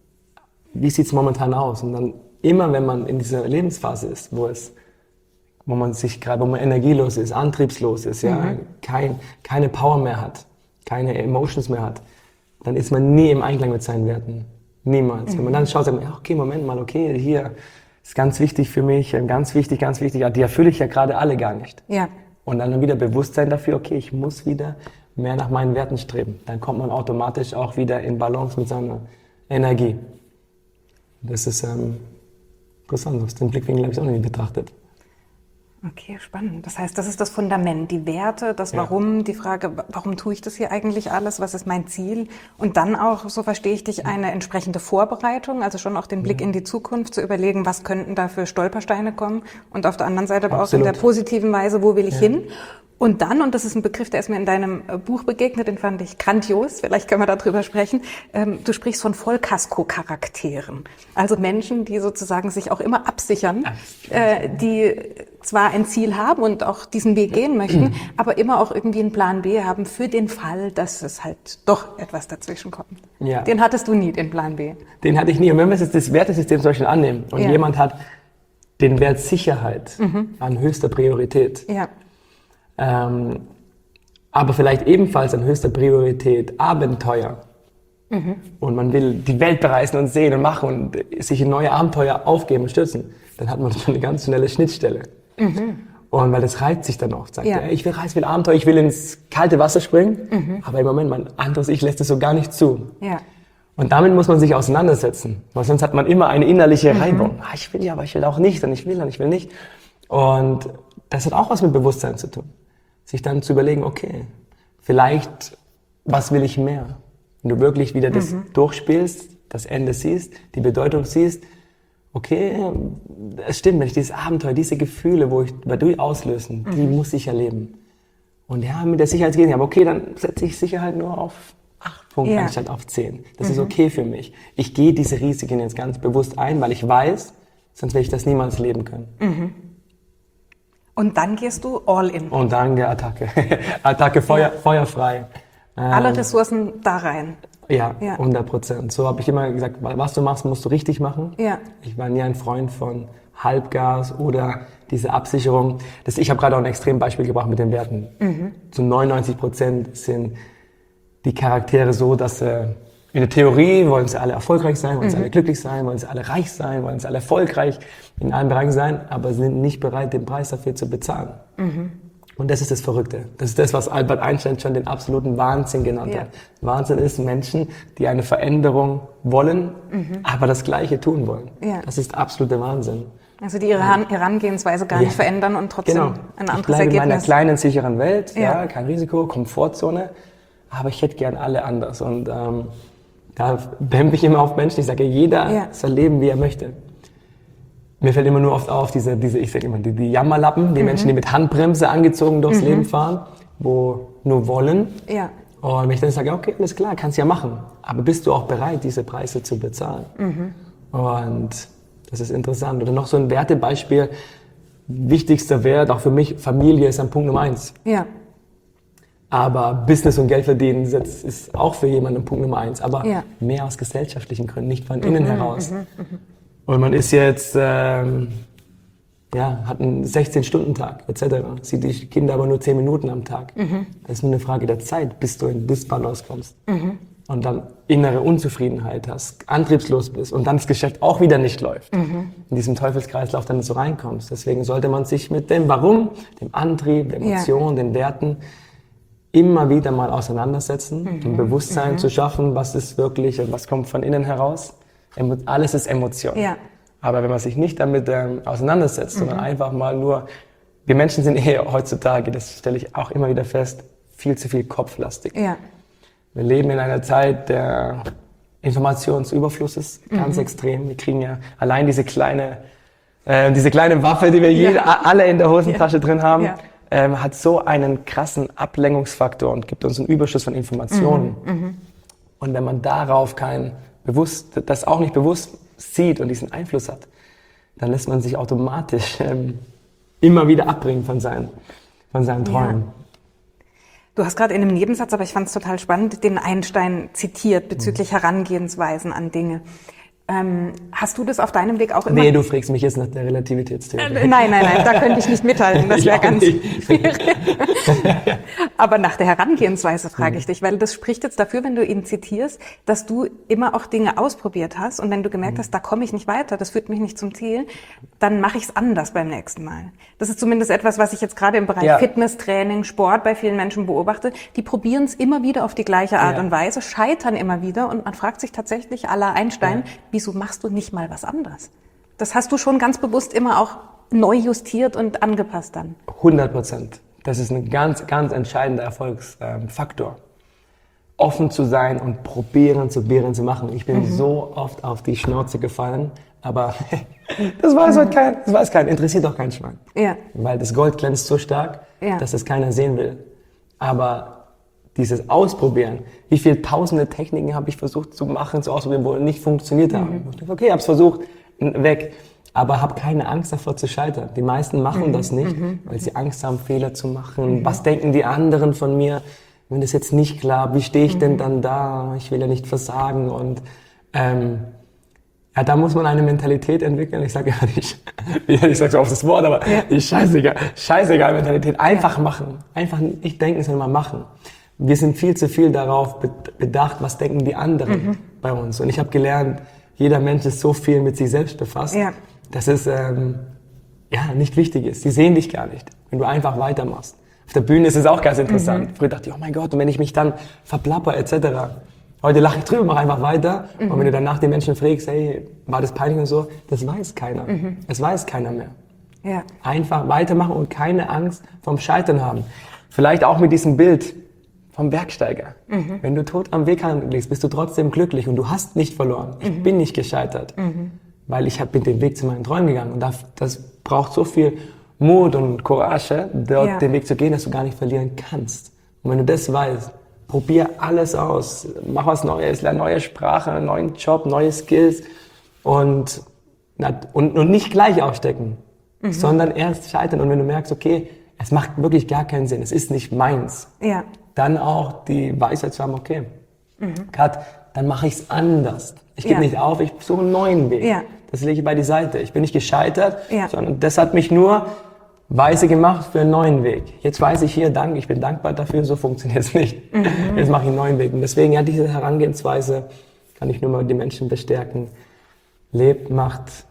Wie sieht es momentan aus? Und dann immer, wenn man in dieser Lebensphase ist, wo es wo man sich gerade, wo man energielos ist, antriebslos ist, ja, mhm. kein, keine Power mehr hat, keine Emotions mehr hat, dann ist man nie im Einklang mit seinen Werten. Niemals. Mhm. Wenn man dann schaut, sagt man, ja, okay, Moment mal, okay, hier ist ganz wichtig für mich, ganz wichtig, ganz wichtig, die erfülle ich ja gerade alle gar nicht. Ja. Und dann wieder Bewusstsein dafür, okay, ich muss wieder mehr nach meinen Werten streben. Dann kommt man automatisch auch wieder in Balance mit seiner Energie. Das ist ähm, interessant, aus dem Blickwinkel habe ich es auch nicht betrachtet. Okay, spannend. Das heißt, das ist das Fundament, die Werte, das Warum, ja. die Frage, warum tue ich das hier eigentlich alles, was ist mein Ziel? Und dann auch, so verstehe ich dich, eine entsprechende Vorbereitung, also schon auch den Blick ja. in die Zukunft, zu überlegen, was könnten da für Stolpersteine kommen und auf der anderen Seite aber Absolut. Auch in der positiven Weise, wo will ich ja. hin? Und dann, und das ist ein Begriff, der ist mir in deinem Buch begegnet, den fand ich grandios, vielleicht können wir darüber sprechen, ähm, du sprichst von Vollkasko-Charakteren. Also Menschen, die sozusagen sich auch immer absichern, äh, die zwar ein Ziel haben und auch diesen Weg gehen möchten, aber immer auch irgendwie einen Plan B haben für den Fall, dass es halt doch etwas dazwischen kommt. Ja. Den hattest du nie, den Plan B. Den hatte ich nie. Und wenn wir jetzt das Wertesystem zum Beispiel annehmen und ja. jemand hat den Wert Sicherheit mhm. an höchster Priorität, ja. Ähm, aber vielleicht ebenfalls an höchster Priorität Abenteuer. Mhm. Und man will die Welt bereisen und sehen und machen und sich in neue Abenteuer aufgeben und stürzen. Dann hat man schon eine ganz schnelle Schnittstelle. Mhm. Und weil das reizt sich dann oft. Sagt ja. er, ich will reisen, ich will Abenteuer, ich will ins kalte Wasser springen. Mhm. Aber im Moment, mein anderes Ich lässt es so gar nicht zu. Ja. Und damit muss man sich auseinandersetzen. Weil sonst hat man immer eine innerliche mhm. Reibung. Ah, ich will ja, aber ich will auch nicht und ich will und ich will nicht. Und das hat auch was mit Bewusstsein zu tun. Sich dann zu überlegen, okay, vielleicht, was will ich mehr? Wenn du wirklich wieder das mhm. durchspielst, das Ende siehst, die Bedeutung siehst, okay, es stimmt, wenn ich dieses Abenteuer, diese Gefühle, wo ich, bei du auslösen, mhm. die muss ich erleben. Und ja, mit der Sicherheit gehen, aber okay, dann setze ich Sicherheit nur auf acht Punkte ja. anstatt auf zehn. Das mhm. ist okay für mich. Ich gehe diese Risiken jetzt ganz bewusst ein, weil ich weiß, sonst werde ich das niemals leben können. Mhm. Und dann gehst du all in. Und dann die Attacke. Attacke, Feuer, ja. feuerfrei. Alle ähm, Ressourcen da rein. Ja, ja. hundert Prozent. So habe ich immer gesagt, was du machst, musst du richtig machen. Ja. Ich war nie ein Freund von Halbgas oder diese Absicherung. Das, ich habe gerade auch ein Extrembeispiel gebracht mit den Werten. Mhm. Zu neunundneunzig Prozent sind die Charaktere so, dass äh, in der Theorie wollen sie alle erfolgreich sein, wollen sie mhm. alle glücklich sein, wollen sie alle reich sein, wollen sie alle erfolgreich in allen Bereichen sein, aber sind nicht bereit, den Preis dafür zu bezahlen. Mhm. Und das ist das Verrückte. Das ist das, was Albert Einstein schon den absoluten Wahnsinn genannt ja. hat. Wahnsinn ist Menschen, die eine Veränderung wollen, mhm. aber das Gleiche tun wollen. Ja. Das ist absoluter Wahnsinn. Also die ihre Han- Herangehensweise gar nicht Ja. verändern und trotzdem Genau. ein Ich anderes bleibe in meiner Ergebnis. kleinen, sicheren Welt, ja. Ja. kein Risiko, Komfortzone, aber ich hätte gern alle anders. Und ähm, da dämpfe ich immer auf Menschen, ich sage, jeder Ja. soll leben, wie er möchte. Mir fällt immer nur oft auf, diese, diese ich sage immer, die, die Jammerlappen, die Mhm. Menschen, die mit Handbremse angezogen durchs Leben fahren, wo nur wollen. Ja. Und wenn ich dann sage, okay, alles klar, kannst ja machen, aber bist du auch bereit, diese Preise zu bezahlen? Mhm. Und das ist interessant. Oder noch so ein Wertebeispiel, wichtigster Wert, auch für mich, Familie ist am Punkt Nummer eins. Ja. Aber Business und Geld verdienen ist, ist auch für jemanden Punkt Nummer eins. Aber Ja. mehr aus gesellschaftlichen Gründen, nicht von innen heraus. Und man ist jetzt, ähm, ja, hat einen sechzehn-Stunden-Tag et cetera. Sieht die Kinder aber nur zehn Minuten am Tag. Das ist nur eine Frage der Zeit, bis du in Disbalance kommst. Und dann innere Unzufriedenheit hast, antriebslos bist und dann das Geschäft auch wieder nicht läuft. In diesem Teufelskreislauf dann so reinkommst. Deswegen sollte man sich mit dem Warum, dem Antrieb, der Emotion, den Werten immer wieder mal auseinandersetzen, um Bewusstsein zu schaffen, was ist wirklich und was kommt von innen heraus. Emo- Alles ist Emotion. Ja. Aber wenn man sich nicht damit ähm, auseinandersetzt, sondern einfach mal nur, wir Menschen sind eher heutzutage, das stelle ich auch immer wieder fest, viel zu viel kopflastig. Ja. Wir leben in einer Zeit der Informationsüberflusses, ganz extrem. Wir kriegen ja allein diese kleine, äh, diese kleine Waffe, die wir jede, Ja. alle in der Hosentasche drin haben, Ja. ähm, hat so einen krassen Ablenkungsfaktor und gibt uns einen Überschuss von Informationen. Und wenn man darauf kein bewusst, das auch nicht bewusst sieht und diesen Einfluss hat, dann lässt man sich automatisch ähm, immer wieder abbringen von seinen, von seinen Träumen. Du hast gerade in einem Nebensatz, aber ich fand es total spannend, den Einstein zitiert bezüglich Herangehensweisen an Dinge. Ähm, hast du das auf deinem Weg auch immer? Nee, du fragst mich jetzt nach der Relativitätstheorie. Äh, Nein, nein, nein, da könnte ich nicht mithalten. Das Ich wäre auch ganz nicht. schwierig. Aber nach der Herangehensweise frage ich dich, weil das spricht jetzt dafür, wenn du ihn zitierst, dass du immer auch Dinge ausprobiert hast und wenn du gemerkt hast, da komme ich nicht weiter, das führt mich nicht zum Ziel, dann mache ich es anders beim nächsten Mal. Das ist zumindest etwas, was ich jetzt gerade im Bereich Ja. Fitness, Training, Sport bei vielen Menschen beobachte. Die probieren es immer wieder auf die gleiche Art Ja. und Weise, scheitern immer wieder und man fragt sich tatsächlich à la Einstein, Ja. wieso machst du nicht mal was anderes? Das hast du schon ganz bewusst immer auch neu justiert und angepasst dann. hundert Prozent. Das ist ein ganz, ganz entscheidender Erfolgsfaktor. Offen zu sein und probieren, zu probieren zu machen. Ich bin Mhm. so oft auf die Schnauze gefallen, aber das weiß heute kein, das weiß kein, interessiert doch kein Schwein. Ja. Weil das Gold glänzt so stark, Ja. dass es keiner sehen will. Aber dieses Ausprobieren, wie viele tausende Techniken habe ich versucht zu machen, zu ausprobieren, wo nicht funktioniert haben. Ich dachte, okay, habe es versucht, weg. Aber habe keine Angst davor zu scheitern. Die meisten machen das nicht, weil sie Angst haben, Fehler zu machen. Was denken die anderen von mir? Wenn das jetzt nicht klappt, wie stehe ich denn dann da? Ich will ja nicht versagen. Und ähm, ja, da muss man eine Mentalität entwickeln. Ich sage ja nicht, ich sage so oft das Wort, aber Ja. die scheißegal, scheißegal Mentalität. Einfach machen. Einfach nicht denken, sondern mal machen. Wir sind viel zu viel darauf bedacht, was denken die anderen bei uns. Und ich habe gelernt, jeder Mensch ist so viel mit sich selbst befasst, Ja. dass es ähm, ja, nicht wichtig ist. Die sehen dich gar nicht, wenn du einfach weitermachst. Auf der Bühne ist es auch ganz interessant. Früher dachte ich, oh mein Gott, und wenn ich mich dann verplapper et cetera. Heute lache ich drüber, mache einfach weiter. Und wenn du danach die Menschen fragst, hey, war das peinlich und so, das weiß keiner. Es weiß keiner mehr. Ja. Einfach weitermachen und keine Angst vom Scheitern haben. Vielleicht auch mit diesem Bild vom Bergsteiger. Wenn du tot am Weg liegst, bist du trotzdem glücklich und du hast nicht verloren. Ich bin nicht gescheitert, weil ich bin den Weg zu meinen Träumen gegangen. Und das, das braucht so viel Mut und Courage, dort Ja. den Weg zu gehen, dass du gar nicht verlieren kannst. Und wenn du das weißt, probier alles aus. Mach was Neues, lerne neue Sprache, einen neuen Job, neue Skills und, na, und, und nicht gleich aufstecken, sondern erst scheitern. Und wenn du merkst, okay, es macht wirklich gar keinen Sinn, es ist nicht meins, Ja. dann auch die Weisheit zu haben, okay, Kat, dann mache ich es anders. Ich gebe Ja. nicht auf, ich suche einen neuen Weg. Ja. Das lege ich bei die Seite. Ich bin nicht gescheitert, Ja. sondern das hat mich nur weise gemacht für einen neuen Weg. Jetzt weiß ich hier, danke, ich bin dankbar dafür, so funktioniert es nicht. Jetzt mache ich einen neuen Weg. Und deswegen, ja, diese Herangehensweise kann ich nur mal die Menschen bestärken. Lebt, macht,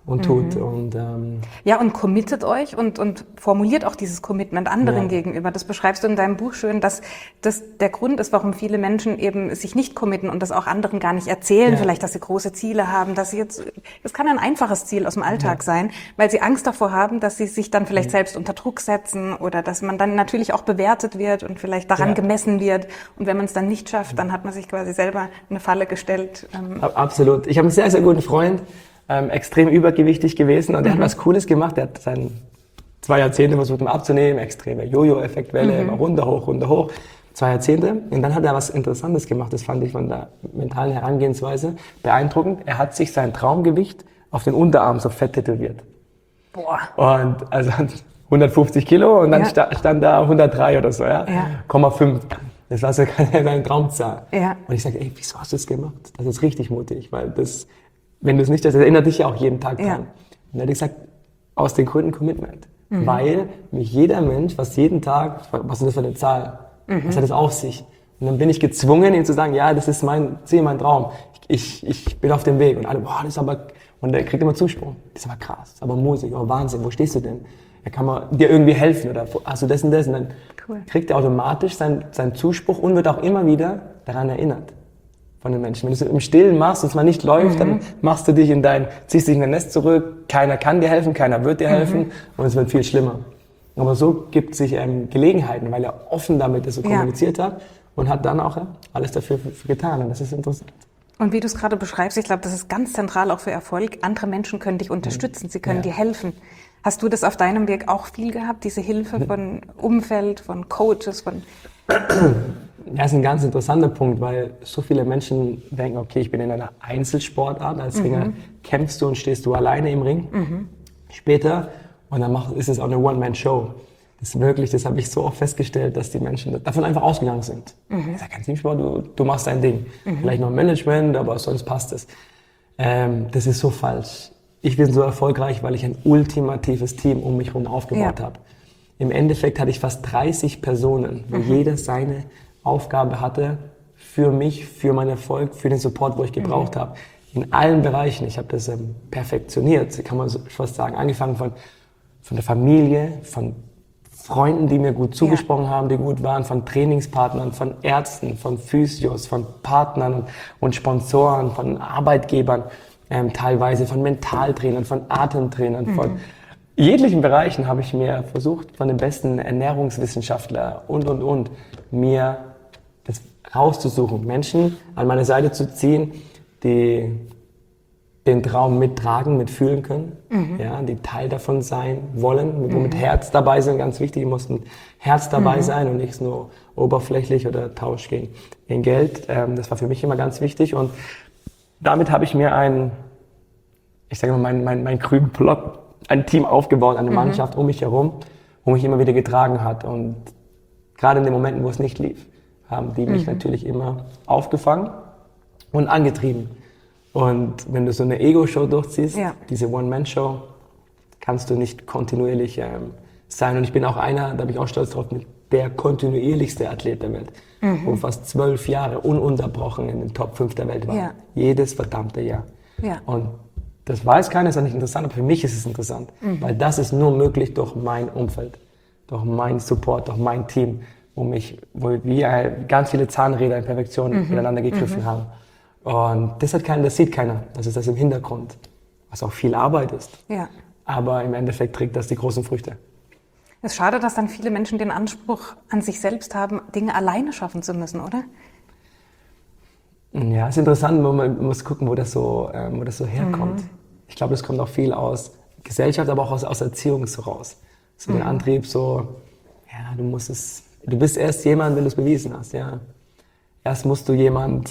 und tut. Mhm. Und, ähm, ja, und committet euch und, und formuliert auch dieses Commitment anderen ja. gegenüber. Das beschreibst du in deinem Buch schön, dass das der Grund ist, warum viele Menschen eben sich nicht committen und das auch anderen gar nicht erzählen, ja. vielleicht, dass sie große Ziele haben, dass sie jetzt, das kann ein einfaches Ziel aus dem Alltag ja. sein, weil sie Angst davor haben, dass sie sich dann vielleicht ja. selbst unter Druck setzen oder dass man dann natürlich auch bewertet wird und vielleicht daran ja. gemessen wird. Und wenn man es dann nicht schafft, dann hat man sich quasi selber eine Falle gestellt. Absolut. Ich habe einen sehr, sehr guten Freund, Ähm, extrem übergewichtig gewesen und er mhm. hat was Cooles gemacht. Er hat seine zwei Jahrzehnte versucht, ihn abzunehmen, extreme Jojo-Effektwelle, mhm. immer runter, hoch, runter, hoch, zwei Jahrzehnte. Und dann hat er was Interessantes gemacht, das fand ich von der mentalen Herangehensweise beeindruckend. Er hat sich sein Traumgewicht auf den Unterarm so fett tätowiert. Boah. Und also hundertfünfzig Kilo und dann ja. stand da hundertdrei oder so, ja, ja. Komma fünf. Das war so keine Traumzahl. Ja. Und ich sage, ey, wieso hast du das gemacht? Das ist richtig mutig, weil das wenn du es nicht, das erinnert dich ja auch jeden Tag dran. Ja. Und dann hat er gesagt, aus den Gründen Commitment. Mhm. Weil mich jeder Mensch, was jeden Tag, was ist das für eine Zahl? Mhm. Was hat das auf sich? Und dann bin ich gezwungen, ihm zu sagen, ja, das ist mein Ziel, mein Traum. Ich, ich, ich bin auf dem Weg. Und alle, boah, das ist aber, und er kriegt immer Zuspruch. Das ist aber krass, das ist aber mutig, oh Wahnsinn, wo stehst du denn? Ja, kann man dir irgendwie helfen oder hast du das und das? Und dann cool. kriegt er automatisch seinen, seinen Zuspruch und wird auch immer wieder daran erinnert. Von den Menschen. Wenn du es im Stillen machst und es mal nicht läuft, mhm. dann machst du dich in dein, ziehst dich in dein Nest zurück, keiner kann dir helfen, keiner wird dir helfen mhm. und es wird viel schlimmer. Aber so gibt es sich ähm, Gelegenheiten, weil er offen damit das so ja. kommuniziert hat und hat dann auch äh, alles dafür für, für getan und das ist interessant. Und wie du es gerade beschreibst, ich glaube, das ist ganz zentral auch für Erfolg. Andere Menschen können dich unterstützen, sie können ja. dir helfen. Hast du das auf deinem Weg auch viel gehabt, diese Hilfe von Umfeld, von Coaches, von... Ja, ist ein ganz interessanter Punkt, weil so viele Menschen denken, okay, ich bin in einer Einzelsportart, als mhm. Ringer kämpfst du und stehst du alleine im Ring. Mhm. Später, und dann macht, ist es auch eine One-Man-Show. Das ist wirklich, das habe ich so oft festgestellt, dass die Menschen davon einfach ausgegangen sind. Mhm. Das ist ja kein Teamsport, du, du machst dein Ding. Mhm. Vielleicht noch Management, aber sonst passt es. Ähm, das ist so falsch. Ich bin so erfolgreich, weil ich ein ultimatives Team um mich herum aufgebaut ja. habe. Im Endeffekt hatte ich fast dreißig Personen, wo mhm. jeder seine Aufgabe hatte für mich, für meinen Erfolg, für den Support, wo ich gebraucht mhm. habe. In allen Bereichen. Ich habe das ähm, perfektioniert, kann man so fast sagen. Angefangen von, von der Familie, von Freunden, die mir gut zugesprochen ja. haben, die gut waren, von Trainingspartnern, von Ärzten, von Physios, von Partnern und Sponsoren, von Arbeitgebern, ähm, teilweise von Mentaltrainern, von Atemtrainern, mhm. von jeglichen Bereichen habe ich mir versucht, von den besten Ernährungswissenschaftlern und, und, und, mir das rauszusuchen, Menschen an meine Seite zu ziehen, die den Traum mittragen, mitfühlen können, mhm. ja, die Teil davon sein wollen, wo mit mhm. Herz dabei sind, ganz wichtig, die mussten Herz dabei mhm. sein und nicht nur oberflächlich oder Tausch gegen, gegen Geld. Ähm, das war für mich immer ganz wichtig und damit habe ich mir ein, ich sage mal, mein, mein, mein grünen Block, ein Team aufgebaut, eine Mannschaft mhm. um mich herum, wo mich immer wieder getragen hat und gerade in den Momenten, wo es nicht lief, haben die mich mhm. natürlich immer aufgefangen und angetrieben. Und wenn du so eine Ego-Show durchziehst, ja. diese One-Man-Show, kannst du nicht kontinuierlich ähm, sein. Und ich bin auch einer, da bin ich auch stolz drauf, der kontinuierlichste Athlet der Welt. Mhm. Wo fast zwölf Jahre ununterbrochen in den Top fünf der Welt war. Ja. Jedes verdammte Jahr. Ja. Und das weiß keiner, ist auch nicht interessant, aber für mich ist es interessant. Mhm. Weil das ist nur möglich durch mein Umfeld, durch meinen Support, durch mein Team, wo, mich, wo wir ganz viele Zahnräder in Perfektion mhm. miteinander gegriffen mhm. haben. Und das hat keiner, das sieht keiner. Das ist das im Hintergrund, was auch viel Arbeit ist. Ja. Aber im Endeffekt trägt das die großen Früchte. Es ist schade, dass dann viele Menschen den Anspruch an sich selbst haben, Dinge alleine schaffen zu müssen, oder? Ja, ist interessant, man muss gucken, wo das so, ähm, wo das so herkommt. Mhm. Ich glaube, das kommt auch viel aus Gesellschaft, aber auch aus, aus Erziehung so raus. So mhm. der Antrieb so, ja, du musst es, du bist erst jemand, wenn du es bewiesen hast, ja. Erst musst du jemand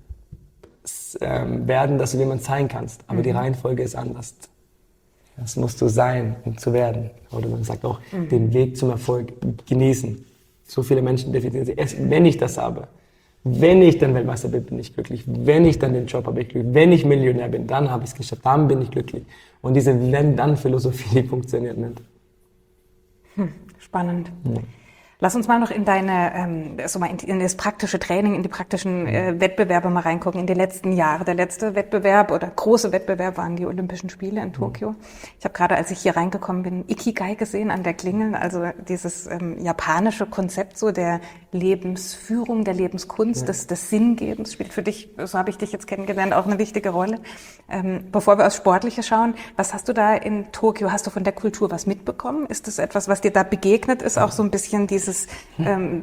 ähm, werden, dass du jemand sein kannst. Aber mhm. die Reihenfolge ist anders. Das musst du sein, um zu werden. Oder man sagt auch, mhm. den Weg zum Erfolg genießen. So viele Menschen definieren sich, erst wenn ich das habe, wenn ich dann Weltmeister bin, bin ich glücklich. Wenn ich dann den Job habe, bin ich glücklich. Wenn ich Millionär bin, dann habe ich es geschafft, dann bin ich glücklich. Und diese Wenn-Dann-Philosophie, die funktioniert nicht. Hm, spannend. Hm. Lass uns mal noch in deine, ähm, so mal in, in das praktische Training, in die praktischen äh, Wettbewerbe mal reingucken, in die letzten Jahre. Der letzte Wettbewerb oder große Wettbewerb waren die Olympischen Spiele in Tokio. Mhm. Ich habe gerade, als ich hier reingekommen bin, Ikigai gesehen an der Klingel, also dieses ähm, japanische Konzept so der Lebensführung, der Lebenskunst, ja. des, des Sinngebens spielt für dich, so habe ich dich jetzt kennengelernt, auch eine wichtige Rolle. Ähm, bevor wir aufs Sportliche schauen, was hast du da in Tokio, hast du von der Kultur was mitbekommen? Ist das etwas, was dir da begegnet ist, auch so ein bisschen dieses, ähm,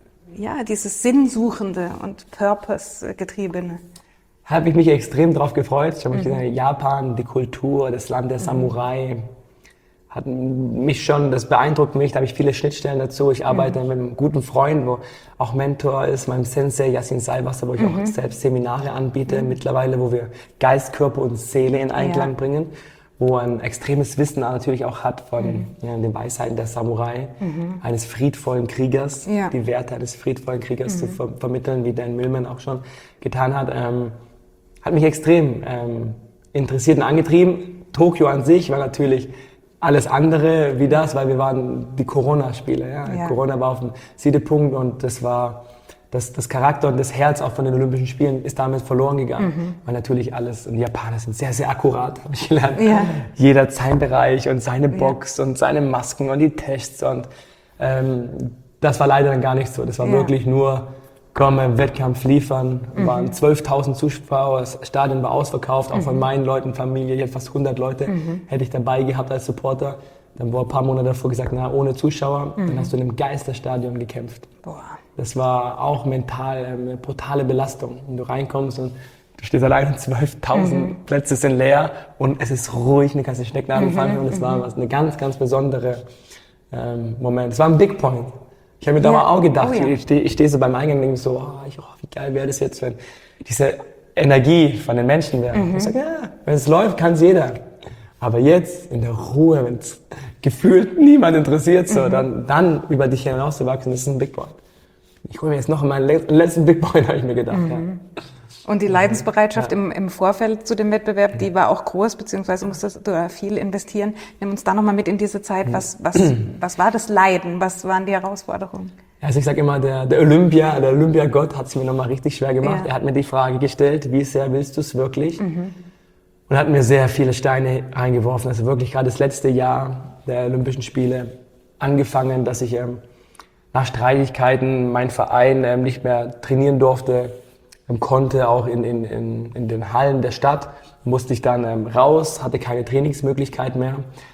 ja, dieses Sinnsuchende und Purpose-getriebene? Habe ich mich extrem drauf gefreut. Ich habe mich mhm. in Japan, die Kultur, das Land der Samurai, mhm. hat mich schon, das beeindruckt mich, da habe ich viele Schnittstellen dazu. Ich arbeite mhm. mit einem guten Freund, wo auch Mentor ist, meinem Sensei Yasin Salvasser, wo ich mhm. auch selbst Seminare anbiete mhm. mittlerweile, wo wir Geist, Körper und Seele in Einklang ja. bringen, wo er ein extremes Wissen natürlich auch hat von mhm. ja, den Weisheiten der Samurai, mhm. eines friedvollen Kriegers, ja. die Werte eines friedvollen Kriegers mhm. zu ver vermitteln, wie Dan Millman auch schon getan hat. Ähm, hat mich extrem ähm, interessiert und angetrieben. Tokio an sich war natürlich alles andere wie das, weil wir waren die Corona-Spiele. Ja? Ja. Corona war auf dem Siedepunkt und das war das, das Charakter und das Herz auch von den Olympischen Spielen ist damals verloren gegangen. Mhm. Weil natürlich alles, und die Japaner sind sehr, sehr akkurat, habe ich gelernt. Ja. Jeder hat seinen Bereich und seine Box ja. und seine Masken und die Tests und ähm, das war leider dann gar nicht so. Das war ja. wirklich nur, komm, im Wettkampf liefern. Mhm. waren zwölftausend Zuschauer, das Stadion war ausverkauft, auch mhm. von meinen Leuten, Familie, ich hatte fast hundert Leute, mhm. hätte ich dabei gehabt als Supporter. Dann wurde ein paar Monate davor gesagt, na, ohne Zuschauer, mhm. dann hast du in einem Geisterstadion gekämpft. Boah. Das war auch mental eine brutale Belastung. Wenn du reinkommst und du stehst allein, zwölftausend mhm. Plätze sind leer und es ist ruhig, du kannst die Stecknadel mhm. fangen und es war was, eine ganz, ganz besondere ähm, Moment. Es war ein Big Point. Ich habe mir ja. da mal auch gedacht, oh, ja. ich stehe steh so beim Eingang und denke so, oh, ich, oh, wie geil wäre das jetzt, wenn diese Energie von den Menschen wäre. Mhm. Ich sage, ja, wenn es läuft, kann es jeder. Aber jetzt in der Ruhe, wenn es gefühlt niemand interessiert, so, mhm. dann, dann über dich hinauszuwachsen, das ist ein Big Point. Ich hole mir jetzt noch meinen letzten Big Point, habe ich mir gedacht. Mhm. Ja. Und die Leidensbereitschaft ja. im, im Vorfeld zu dem Wettbewerb, die war auch groß, beziehungsweise musstest du da viel investieren. Nimm uns da nochmal mit in diese Zeit. Was, was, was war das Leiden? Was waren die Herausforderungen? Also ich sage immer, der, der Olympia, der Olympiagott hat es mir nochmal richtig schwer gemacht. Ja. Er hat mir die Frage gestellt, wie sehr willst du es wirklich? Mhm. Und hat mir sehr viele Steine reingeworfen. Also wirklich gerade das letzte Jahr der Olympischen Spiele angefangen, dass ich ähm, nach Streitigkeiten meinen Verein ähm, nicht mehr trainieren durfte, ähm, konnte auch in, in, in, in den Hallen der Stadt, musste ich dann ähm, raus, hatte keine Trainingsmöglichkeit mehr.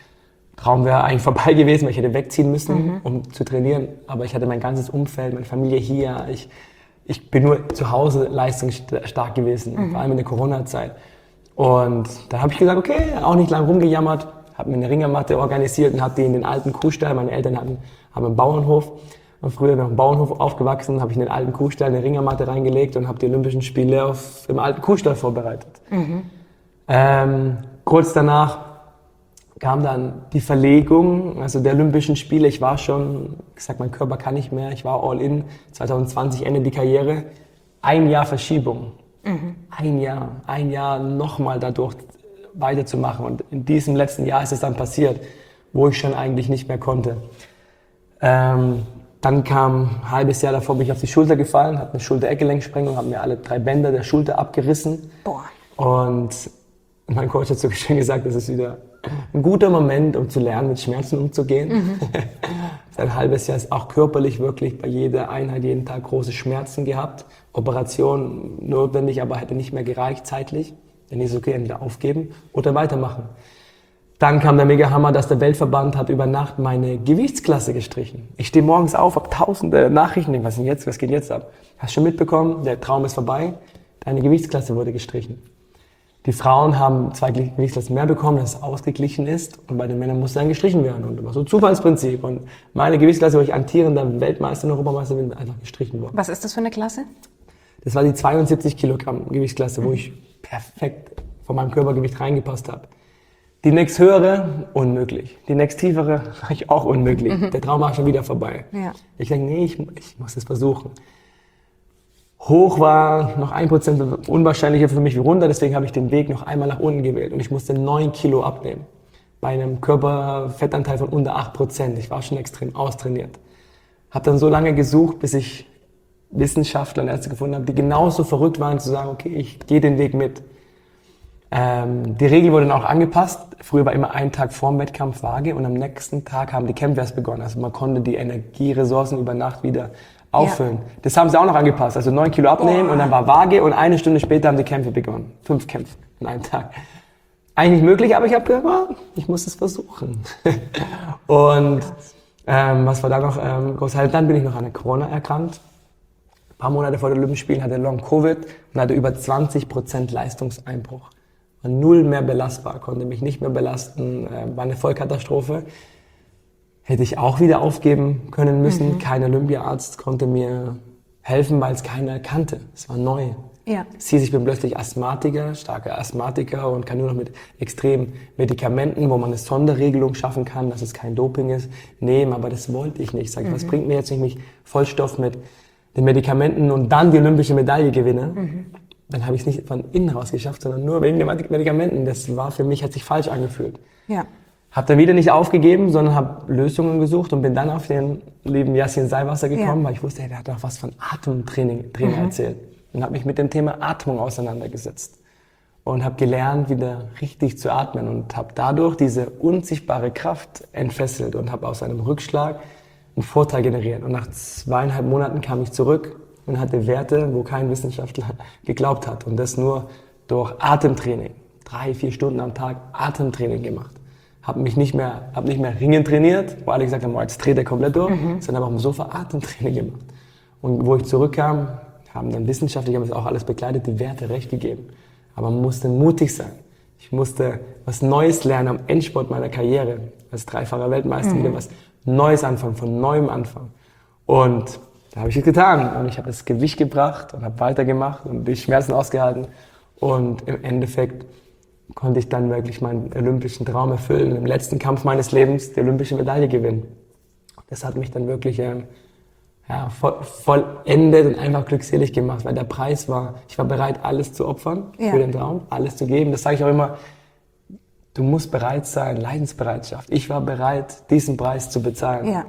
Traum wäre eigentlich vorbei gewesen, weil ich hätte wegziehen müssen, mhm. um zu trainieren. Aber ich hatte mein ganzes Umfeld, meine Familie hier. Ich, ich bin nur zu Hause leistungsstark gewesen, mhm. vor allem in der Corona-Zeit. Und da habe ich gesagt, okay, auch nicht lange rumgejammert, habe mir eine Ringermatte organisiert und habe die in den alten Kuhstall, meine Eltern hatten, haben einen Bauernhof, und früher bin ich auf dem Bauernhof aufgewachsen, habe ich in den alten Kuhstall eine Ringermatte reingelegt und habe die Olympischen Spiele auf, im alten Kuhstall vorbereitet. Mhm. Ähm, kurz danach kam dann die Verlegung, also der Olympischen Spiele. Ich war schon, ich sag, mein Körper kann nicht mehr, ich war all in, zwanzig zwanzig Ende die Karriere, ein Jahr Verschiebung. Mhm. Ein Jahr, ein Jahr nochmal dadurch weiterzumachen. Und in diesem letzten Jahr ist es dann passiert, wo ich schon eigentlich nicht mehr konnte. Ähm, dann kam ein halbes Jahr davor, bin ich auf die Schulter gefallen, hatte eine Schulter-Eckgelenksprengung, habe mir alle drei Bänder der Schulter abgerissen. Boah. Und mein Coach hat so schön gesagt, das ist wieder ein guter Moment, um zu lernen, mit Schmerzen umzugehen. Mhm. Ein halbes Jahr ist auch körperlich wirklich bei jeder Einheit jeden Tag große Schmerzen gehabt. Operation notwendig, aber hätte nicht mehr gereicht zeitlich. Dann ist es okay, entweder aufgeben oder weitermachen. Dann kam der Mega-Hammer, dass der Weltverband hat über Nacht meine Gewichtsklasse gestrichen. Ich stehe morgens auf, habe tausende Nachrichten, was ist denn jetzt, was geht jetzt ab? Hast du schon mitbekommen, der Traum ist vorbei, deine Gewichtsklasse wurde gestrichen. Die Frauen haben zwei Gewichtsklassen mehr bekommen, dass es ausgeglichen ist, und bei den Männern musste dann gestrichen werden. Und das war so ein Zufallsprinzip. Und meine Gewichtsklasse, wo ich amtierender Weltmeister und Europameister bin, einfach gestrichen worden. Was ist das für eine Klasse? Das war die zweiundsiebzig Kilogramm Gewichtsklasse, mhm. wo ich perfekt von meinem Körpergewicht reingepasst habe. Die nächst höhere, unmöglich. Die nächst tiefere, war ich auch unmöglich. Mhm. Der Traum war schon wieder vorbei. Ja. Ich denke, nee, ich, ich muss das versuchen. Hoch war noch ein Prozent unwahrscheinlicher für mich wie runter, deswegen habe ich den Weg noch einmal nach unten gewählt. Und ich musste neun Kilo abnehmen. Bei einem Körperfettanteil von unter acht Prozent. Ich war schon extrem austrainiert. Habe dann so lange gesucht, bis ich Wissenschaftler und Ärzte gefunden habe, die genauso verrückt waren zu sagen, okay, ich gehe den Weg mit. Ähm, die Regel wurde dann auch angepasst. Früher war immer ein Tag vorm Wettkampf Waage und am nächsten Tag haben die Kämpfe erst begonnen. Also man konnte die Energieressourcen über Nacht wieder auffüllen. Ja. Das haben sie auch noch angepasst. Also neun Kilo abnehmen. Boah. Und dann war Waage und eine Stunde später haben die Kämpfe begonnen. Fünf Kämpfe an einem Tag. Eigentlich nicht möglich, aber ich habe gedacht, oh, ich muss es versuchen. Und ähm, was war da noch ähm, groß? Halt, dann bin ich noch an der Corona erkrankt. Ein paar Monate vor den Olympischen Spielen hatte Long Covid und hatte über zwanzig Prozent Leistungseinbruch. War null mehr belastbar, konnte mich nicht mehr belasten, äh, war eine Vollkatastrophe. Hätte ich auch wieder aufgeben können müssen. Mhm. Kein Olympiaarzt konnte mir helfen, weil es keiner kannte. Es war neu. Ja. Es hieß, ich bin plötzlich Asthmatiker, starker Asthmatiker und kann nur noch mit extremen Medikamenten, wo man eine Sonderregelung schaffen kann, dass es kein Doping ist, nehmen. Aber das wollte ich nicht. Sag ich, mhm. was bringt mir jetzt, wenn ich mich Vollstoff mit den Medikamenten und dann die olympische Medaille gewinne? Mhm. Dann habe ich es nicht von innen raus geschafft, sondern nur wegen den Medikamenten. Das war für mich, hat sich falsch angefühlt. Ja. Habe dann wieder nicht aufgegeben, sondern habe Lösungen gesucht und bin dann auf den lieben Yassin Seiwasser gekommen, ja. weil ich wusste, hey, der hat doch was von Atemtraining Training mhm. erzählt. Und habe mich mit dem Thema Atmung auseinandergesetzt und habe gelernt, wieder richtig zu atmen und habe dadurch diese unsichtbare Kraft entfesselt und habe aus einem Rückschlag einen Vorteil generiert. Und nach zweieinhalb Monaten kam ich zurück und hatte Werte, wo kein Wissenschaftler geglaubt hat. Und das nur durch Atemtraining. Drei, vier Stunden am Tag Atemtraining gemacht. Habe mich nicht mehr, hab nicht mehr Ringen trainiert, wo alle gesagt haben, oh, jetzt dreht er komplett durch, mhm. sondern habe auf dem Sofa Atemtraining gemacht. Und wo ich zurückkam, haben dann Wissenschaftler, die haben das auch alles begleitet, die Werte recht gegeben. Aber man musste mutig sein. Ich musste was Neues lernen am Endspurt meiner Karriere. Als dreifacher Weltmeister mhm. wieder was Neues anfangen, von neuem anfangen. Und da habe ich es getan. Und ich habe das Gewicht gebracht und habe weitergemacht und die Schmerzen ausgehalten. Und im Endeffekt konnte ich dann wirklich meinen olympischen Traum erfüllen. Im letzten Kampf meines Lebens die olympische Medaille gewinnen. Das hat mich dann wirklich ähm, ja, voll, vollendet und einfach glückselig gemacht, weil der Preis war, ich war bereit, alles zu opfern ja. für den Traum, alles zu geben. Das sage ich auch immer, du musst bereit sein, Leidensbereitschaft. Ich war bereit, diesen Preis zu bezahlen. Ja.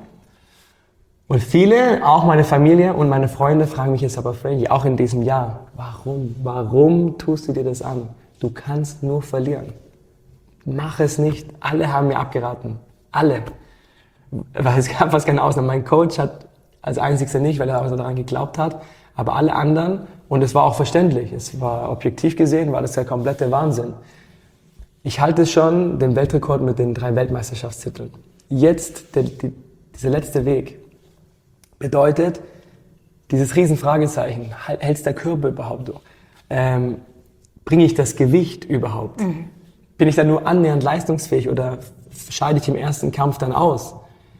Und viele, auch meine Familie und meine Freunde, fragen mich jetzt aber, Frankie, auch in diesem Jahr, warum, warum tust du dir das an? Du kannst nur verlieren. Mach es nicht. Alle haben mir abgeraten. Alle. Weil es gab fast keine Ausnahme. Mein Coach hat als einzigster nicht, weil er auch so daran geglaubt hat. Aber alle anderen, und es war auch verständlich, es war objektiv gesehen, war das der komplette Wahnsinn. Ich halte schon den Weltrekord mit den drei Weltmeisterschaftstiteln. Jetzt, der, die, dieser letzte Weg bedeutet, dieses Riesenfragezeichen, hält der Körper überhaupt durch? Ähm, Bringe ich das Gewicht überhaupt? Mhm. Bin ich dann nur annähernd leistungsfähig oder scheide ich im ersten Kampf dann aus?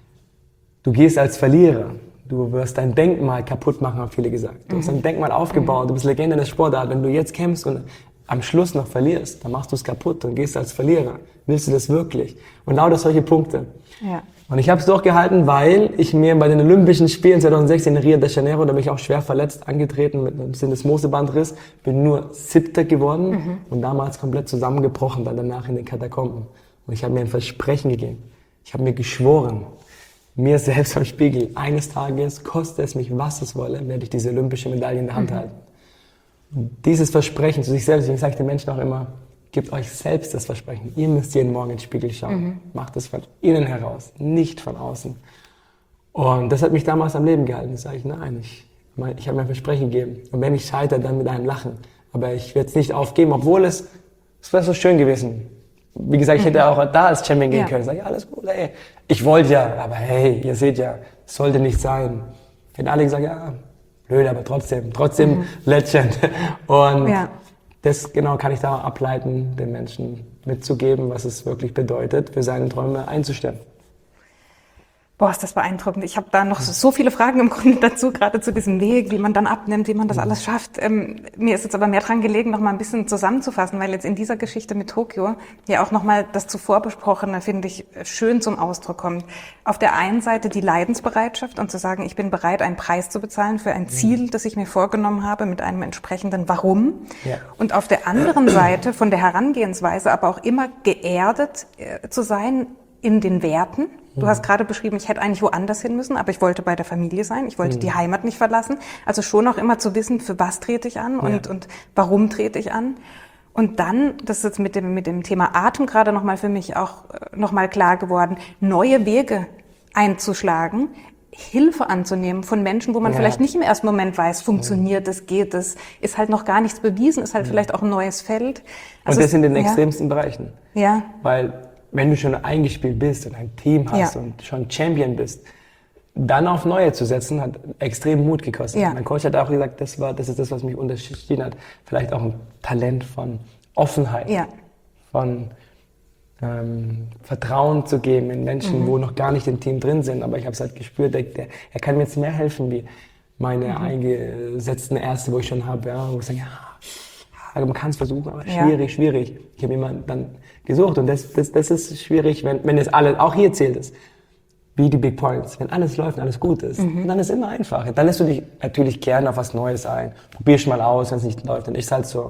Du gehst als Verlierer. Du wirst dein Denkmal kaputt machen, haben viele gesagt. Du mhm. hast dein Denkmal aufgebaut, mhm. du bist Legende der Sportart. Wenn du jetzt kämpfst und am Schluss noch verlierst, dann machst du es kaputt und gehst als Verlierer. Willst du das wirklich? Und lauter solche Punkte. Ja. Und ich habe es durchgehalten, weil ich mir bei den Olympischen Spielen zweitausendsechzehn in Rio de Janeiro, da bin ich auch schwer verletzt, angetreten mit einem Syndesmosebandriss, bin nur Siebter geworden mhm. und damals komplett zusammengebrochen, dann danach in den Katakomben. Und ich habe mir ein Versprechen gegeben. Ich habe mir geschworen, mir selbst am Spiegel, eines Tages, koste es mich, was es wolle, werde ich diese olympische Medaille in der Hand mhm. halten. Und dieses Versprechen zu sich selbst, deswegen sage ich den Menschen auch immer, gebt euch selbst das Versprechen. Ihr müsst jeden Morgen in den Spiegel schauen. Mhm. Macht es von innen heraus, nicht von außen. Und das hat mich damals am Leben gehalten. Da sage ich, nein, ich, ich habe mir ein Versprechen gegeben. Und wenn ich scheitere, dann mit einem Lachen. Aber ich werde es nicht aufgeben, obwohl es, es wäre so schön gewesen. Wie gesagt, ich hätte mhm. auch da als Champion gehen ja. können. Sag ich, alles gut, ey. Ich wollte ja, aber hey, ihr seht ja, es sollte nicht sein. Hätten alle gesagt, ja, blöd, aber trotzdem, trotzdem mhm. Legend. Und ja. das genau kann ich da ableiten, den Menschen mitzugeben, was es wirklich bedeutet, für seine Träume einzustellen. Boah, ist das beeindruckend. Ich habe da noch so viele Fragen im Grunde dazu, gerade zu diesem Weg, wie man dann abnimmt, wie man das alles schafft. Ähm, mir ist jetzt aber mehr dran gelegen, noch mal ein bisschen zusammenzufassen, weil jetzt in dieser Geschichte mit Tokio ja auch noch mal das zuvor Besprochene, finde ich, schön zum Ausdruck kommt. Auf der einen Seite die Leidensbereitschaft und zu sagen, ich bin bereit, einen Preis zu bezahlen für ein Ziel, das ich mir vorgenommen habe, mit einem entsprechenden Warum. Ja. Und auf der anderen Seite von der Herangehensweise aber auch immer geerdet äh, zu sein in den Werten. Du mhm. hast gerade beschrieben, ich hätte eigentlich woanders hin müssen, aber ich wollte bei der Familie sein, ich wollte mhm. die Heimat nicht verlassen. Also schon auch immer zu wissen, für was trete ich an und, ja. und warum trete ich an. Und dann, das ist jetzt mit dem, mit dem Thema Atem gerade nochmal für mich auch nochmal klar geworden, neue Wege einzuschlagen, Hilfe anzunehmen von Menschen, wo man ja. vielleicht nicht im ersten Moment weiß, funktioniert das, geht das, ist halt noch gar nichts bewiesen, ist halt ja. vielleicht auch ein neues Feld. Also und das in den extremsten ja. Bereichen. Ja. Weil wenn du schon eingespielt bist und ein Team hast ja. und schon Champion bist, dann auf Neue zu setzen, hat extrem Mut gekostet. Ja. Mein Coach hat auch gesagt, das war, das ist das, was mich unterschieden hat. Vielleicht auch ein Talent von Offenheit, ja. von ähm, Vertrauen zu geben in Menschen, mhm. wo noch gar nicht im Team drin sind. Aber ich habe es halt gespürt, der, der, er kann mir jetzt mehr helfen wie meine mhm. eingesetzten Ärzte, wo ich schon habe, ja, wo ich sage, ja, man kann es versuchen, aber schwierig, ja. schwierig. Ich habe jemanden dann gesucht und das, das, das ist schwierig, wenn, wenn es alles, auch hier zählt es. Wie die Big Points. Wenn alles läuft und alles gut ist, mhm. dann ist es immer einfach. Dann lässt du dich natürlich gerne auf was Neues ein. Probierst mal aus, wenn es nicht läuft, dann ist es halt so.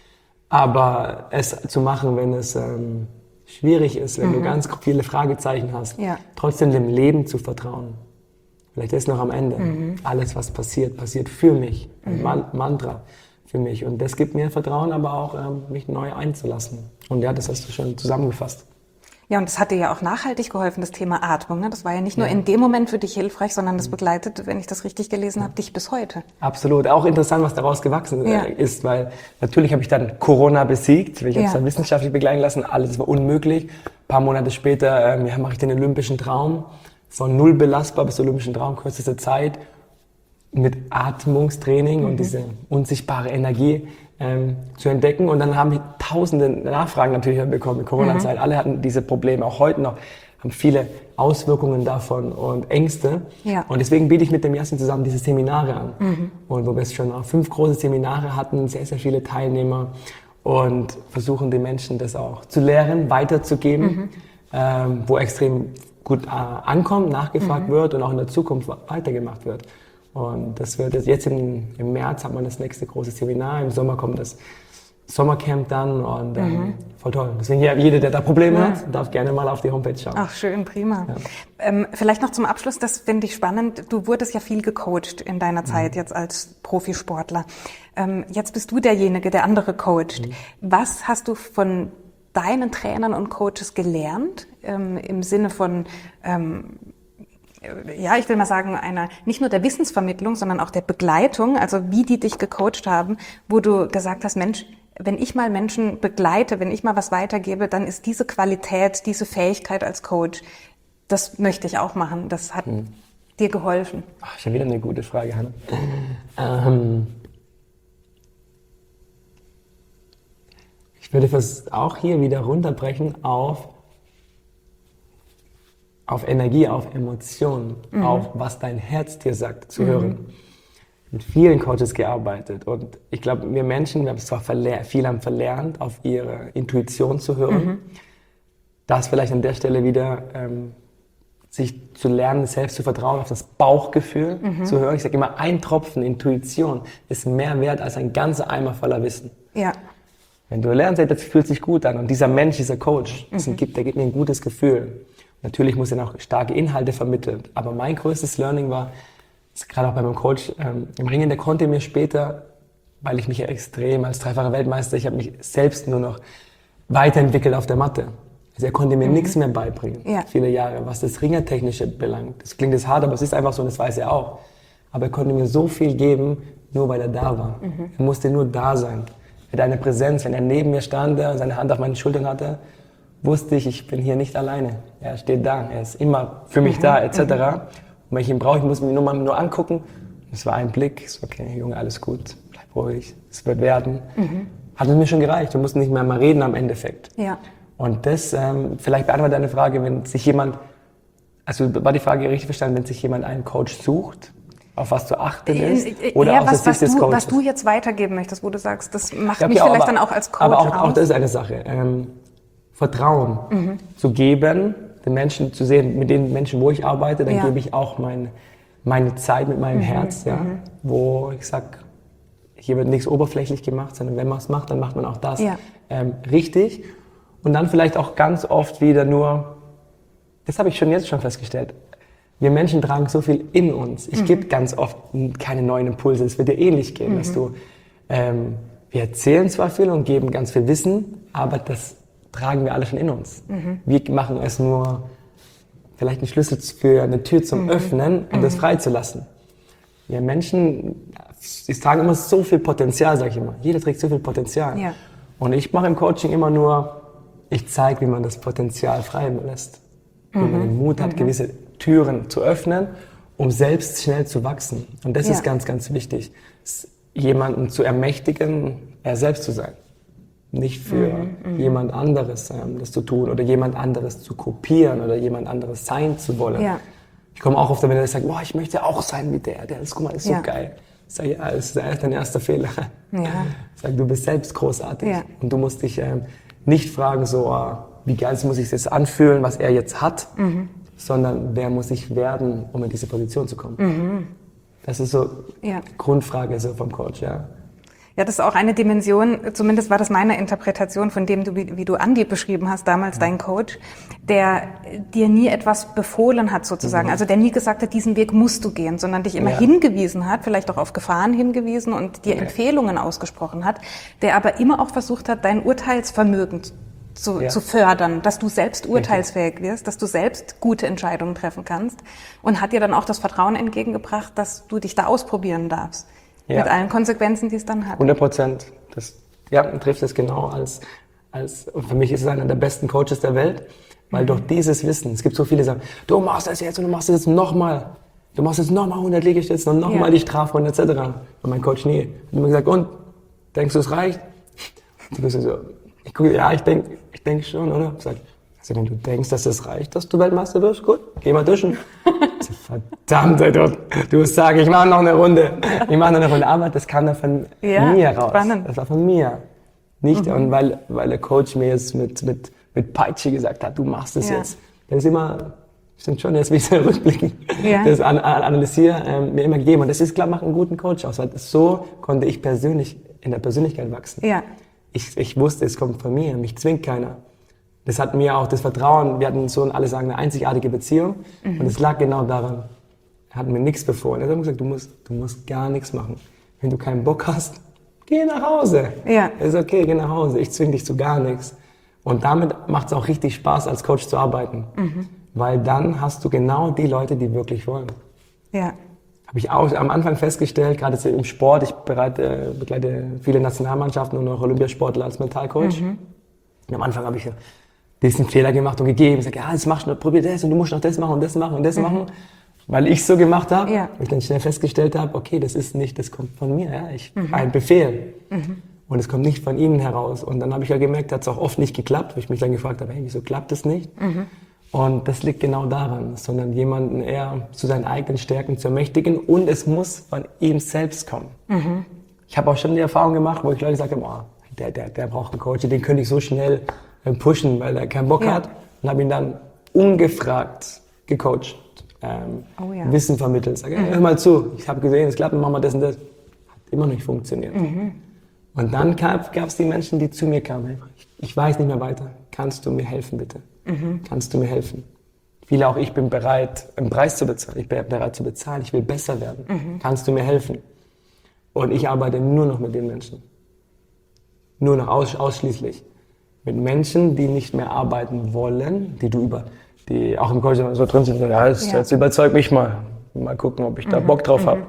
Aber es zu machen, wenn es ähm, schwierig ist, wenn mhm. du ganz viele Fragezeichen hast, ja. trotzdem dem Leben zu vertrauen. Vielleicht ist noch am Ende. Mhm. Alles, was passiert, passiert für mich. Ein mhm. Man- Mantra für mich. Und das gibt mir Vertrauen, aber auch ähm, mich neu einzulassen. Und ja, das hast du schon zusammengefasst. Ja, und das hat dir ja auch nachhaltig geholfen, das Thema Atmung. Ne? Das war ja nicht nur ja. in dem Moment für dich hilfreich, sondern das begleitet, wenn ich das richtig gelesen habe, dich bis heute. Absolut. Auch interessant, was daraus gewachsen ja. ist, weil natürlich habe ich dann Corona besiegt. Ich habe es ja. dann wissenschaftlich begleiten lassen. Alles war unmöglich. Ein paar Monate später ähm, ja, mache ich den olympischen Traum. Von null belastbar bis olympischen Traum, kürzeste Zeit. Mit Atmungstraining mhm. und diese unsichtbare Energie ähm, zu entdecken. Und dann haben wir tausende Nachfragen natürlich bekommen in Corona-Zeit. Mhm. Alle hatten diese Probleme, auch heute noch, haben viele Auswirkungen davon und Ängste. Ja. Und deswegen biete ich mit dem Yassin zusammen diese Seminare an. Mhm. Und wo wir schon auch fünf große Seminare hatten, sehr, sehr viele Teilnehmer und versuchen den Menschen das auch zu lehren, weiterzugeben, mhm. ähm, wo extrem gut äh, ankommt, nachgefragt mhm. wird und auch in der Zukunft weitergemacht wird. Und das wird jetzt im, im März hat man das nächste große Seminar, im Sommer kommt das Sommercamp dann und ähm, mhm. voll toll. Deswegen ja, jeder, der da Probleme ja. hat, darf gerne mal auf die Homepage schauen. Ach schön, prima. Ja. Ähm, vielleicht noch zum Abschluss, das finde ich spannend, du wurdest ja viel gecoacht in deiner Zeit mhm. jetzt als Profisportler. Ähm, jetzt bist du derjenige, der andere coacht. Mhm. Was hast du von deinen Trainern und Coaches gelernt ähm, im Sinne von ähm, ja, ich will mal sagen, einer, nicht nur der Wissensvermittlung, sondern auch der Begleitung, also wie die dich gecoacht haben, wo du gesagt hast, Mensch, wenn ich mal Menschen begleite, wenn ich mal was weitergebe, dann ist diese Qualität, diese Fähigkeit als Coach, das möchte ich auch machen. Das hat hm. dir geholfen. Ach, schon wieder eine gute Frage, Hanna. ähm, ich würde das auch hier wieder runterbrechen auf auf Energie, auf Emotionen, mhm. auf was dein Herz dir sagt, zu mhm. hören. Mit vielen Coaches gearbeitet und ich glaube, wir Menschen, wir haben es zwar verlernt, viele haben verlernt, auf ihre Intuition zu hören. Mhm. Das vielleicht an der Stelle wieder, ähm, sich zu lernen, selbst zu vertrauen, auf das Bauchgefühl mhm. zu hören. Ich sage immer, ein Tropfen Intuition ist mehr wert als ein ganzer Eimer voller Wissen. Ja. Wenn du lernst, das fühlt sich gut an und dieser Mensch, dieser Coach, mhm. gibt, der gibt mir ein gutes Gefühl. Natürlich muss er auch starke Inhalte vermitteln, aber mein größtes Learning war, gerade auch bei meinem Coach ähm, im Ringen, der konnte mir später, weil ich mich ja extrem als dreifacher Weltmeister, ich habe mich selbst nur noch weiterentwickelt auf der Matte. Also er konnte mir mhm. nichts mehr beibringen, ja. viele Jahre, was das Ringertechnische belangt. Das klingt jetzt hart, aber es ist einfach so und das weiß er auch. Aber er konnte mir so viel geben, nur weil er da war. Mhm. Er musste nur da sein. Mit einer Präsenz, wenn er neben mir stand und seine Hand auf meinen Schultern hatte, wusste ich, ich bin hier nicht alleine. Er steht da, er ist immer für mich mhm. da, et cetera. Mhm. Und wenn ich ihn brauche, ich muss mich nur mal nur angucken. Es war ein Blick, so, okay, Junge, alles gut, bleib ruhig, es wird werden. Mhm. Hat es mir schon gereicht, wir mussten nicht mehr mal reden am Endeffekt. Ja. Und das, ähm, vielleicht beantwortet deine Frage, wenn sich jemand, also war die Frage richtig verstanden, wenn sich jemand einen Coach sucht, auf was zu achten ist, oder ja, aus was, der Sicht was des du, Coaches? Was du jetzt weitergeben möchtest, wo du sagst, das macht ja, okay, mich vielleicht aber, dann auch als Coach aber auch, aus. auch das ist eine Sache. Ähm, Vertrauen mhm. zu geben, den Menschen zu sehen, mit den Menschen, wo ich arbeite, dann ja. gebe ich auch mein, meine Zeit mit meinem mhm. Herz, ja, mhm. wo ich sage, hier wird nichts oberflächlich gemacht, sondern wenn man es macht, dann macht man auch das ja. ähm, richtig. Und dann vielleicht auch ganz oft wieder nur das habe ich schon jetzt schon festgestellt. Wir Menschen tragen so viel in uns. Ich mhm. gebe ganz oft keine neuen Impulse. Es wird dir ähnlich gehen, mhm. dass du, ähm, wir erzählen zwar viel und geben ganz viel Wissen, aber das tragen wir alle schon in uns. Mhm. Wir machen es nur, vielleicht einen Schlüssel für eine Tür zum mhm. Öffnen und mhm. das freizulassen. Wir Menschen, sie tragen immer so viel Potenzial, sage ich immer. Jeder trägt so viel Potenzial. Ja. Und ich mache im Coaching immer nur, ich zeige, wie man das Potenzial frei lässt. Mhm. Wie man den Mut hat, mhm. gewisse Türen zu öffnen, um selbst schnell zu wachsen. Und das ja. ist ganz, ganz wichtig. Jemanden zu ermächtigen, er selbst zu sein. Nicht für mhm. jemand anderes ähm, das zu tun oder jemand anderes zu kopieren oder jemand anderes sein zu wollen. Ja. Ich komme auch oft, wenn er sagt, boah, ich möchte auch sein wie der, der ist, guck mal, ist so ja. geil. Ich sage, ja, das ist dein erster Fehler. Ja. Ich sage, du bist selbst großartig. Ja. Und du musst dich ähm, nicht fragen, so, oh, wie geil muss ich das anfühlen, was er jetzt hat, mhm. sondern wer muss ich werden, um in diese Position zu kommen. Mhm. Das ist so ja. die Grundfrage so vom Coach, ja. Ja, das ist auch eine Dimension, zumindest war das meine Interpretation von dem, du, wie, wie du Andi beschrieben hast, damals dein Coach, der dir nie etwas befohlen hat sozusagen, mhm. also der nie gesagt hat, diesen Weg musst du gehen, sondern dich immer ja. hingewiesen hat, vielleicht auch auf Gefahren hingewiesen und dir okay. Empfehlungen ausgesprochen hat, der aber immer auch versucht hat, dein Urteilsvermögen zu, ja. zu fördern, dass du selbst urteilsfähig wirst, dass du selbst gute Entscheidungen treffen kannst und hat dir dann auch das Vertrauen entgegengebracht, dass du dich da ausprobieren darfst. Ja. Mit allen Konsequenzen, die es dann hat. hundert Prozent. Das, ja, trifft es genau als, als, und für mich ist es einer der besten Coaches der Welt, weil mhm. durch dieses Wissen, es gibt so viele, die sagen, du machst das jetzt und du machst das jetzt nochmal. Du machst jetzt nochmal hundert Liegestütze und nochmal ja. die Strafrunde et cetera. Und mein Coach nie. Hat immer gesagt, und, denkst du, es reicht? Du bist so, ich gucke, ja, ich denke, ich denk schon, oder? Ich sag, also wenn du denkst, dass es reicht, dass du Weltmeister wirst, gut, geh mal duschen. Verdammt, du, du sagst, ich mache noch eine Runde. Ich mache noch eine Runde, aber das kam da von ja, mir raus. Spannend. Das war von mir. Nicht, mhm. und weil, weil der Coach mir jetzt mit, mit, mit Peitsche gesagt hat, du machst es ja. jetzt. Das ist immer, stimmt schon, jetzt will ich es rückblicken, ja. das an, an, analysiere, ähm, mir immer gegeben. Und das ist, glaube ich, macht einen guten Coach aus, weil so konnte ich persönlich in der Persönlichkeit wachsen. Ja. Ich, ich wusste, es kommt von mir, mich zwingt keiner. Das hat mir auch das Vertrauen, wir hatten so, alle sagen, eine einzigartige Beziehung. Mhm. Und es lag genau daran. Er hat mir nichts befohlen. Er hat gesagt, du musst, du musst gar nichts machen. Wenn du keinen Bock hast, geh nach Hause. Ja. Das ist okay, geh nach Hause. Ich zwinge dich zu gar nichts. Und damit macht es auch richtig Spaß, als Coach zu arbeiten. Mhm. Weil dann hast du genau die Leute, die wirklich wollen. Ja. Habe ich auch am Anfang festgestellt, gerade im Sport, ich bereite, begleite viele Nationalmannschaften und auch Olympiasportler als Mentalcoach. Mhm. Und am Anfang habe ich diesen Fehler gemacht und gegeben. Ich sage, ja, jetzt machst du, probier das und du musst noch das machen und das machen und das mhm. machen. Weil ich so gemacht habe, ja. und ich dann schnell festgestellt habe, okay, das ist nicht, das kommt von mir, ja, ich, mhm. ein Befehl. Mhm. Und es kommt nicht von ihnen heraus. Und dann habe ich ja gemerkt, hat es auch oft nicht geklappt, wo ich mich dann gefragt habe, hey, wieso klappt das nicht? Mhm. Und das liegt genau daran, sondern jemanden eher zu seinen eigenen Stärken zu ermächtigen und es muss von ihm selbst kommen. Mhm. Ich habe auch schon die Erfahrung gemacht, wo ich Leute gesagt habe, oh, der, der, der braucht einen Coach, den könnte ich so schnell pushen, weil er keinen Bock ja. hat. Und habe ihn dann ungefragt gecoacht, ähm, oh, ja. Wissen vermittelt. Sag, hey, hör mal zu, ich habe gesehen, es klappt, machen wir das und das. Hat immer noch nicht funktioniert. Mhm. Und dann gab es die Menschen, die zu mir kamen. Ich, ich weiß nicht mehr weiter. Kannst du mir helfen, bitte? Mhm. Kannst du mir helfen? Viele auch, ich bin bereit, einen Preis zu bezahlen. Ich bin bereit zu bezahlen, ich will besser werden. Mhm. Kannst du mir helfen? Und ich arbeite nur noch mit den Menschen. Nur noch aus, ausschließlich. Mit Menschen, die nicht mehr arbeiten wollen, die du über, die auch im Coaching so drin sind, ja, jetzt, ja. jetzt überzeug mich mal, mal gucken, ob ich da mhm. Bock drauf mhm. habe.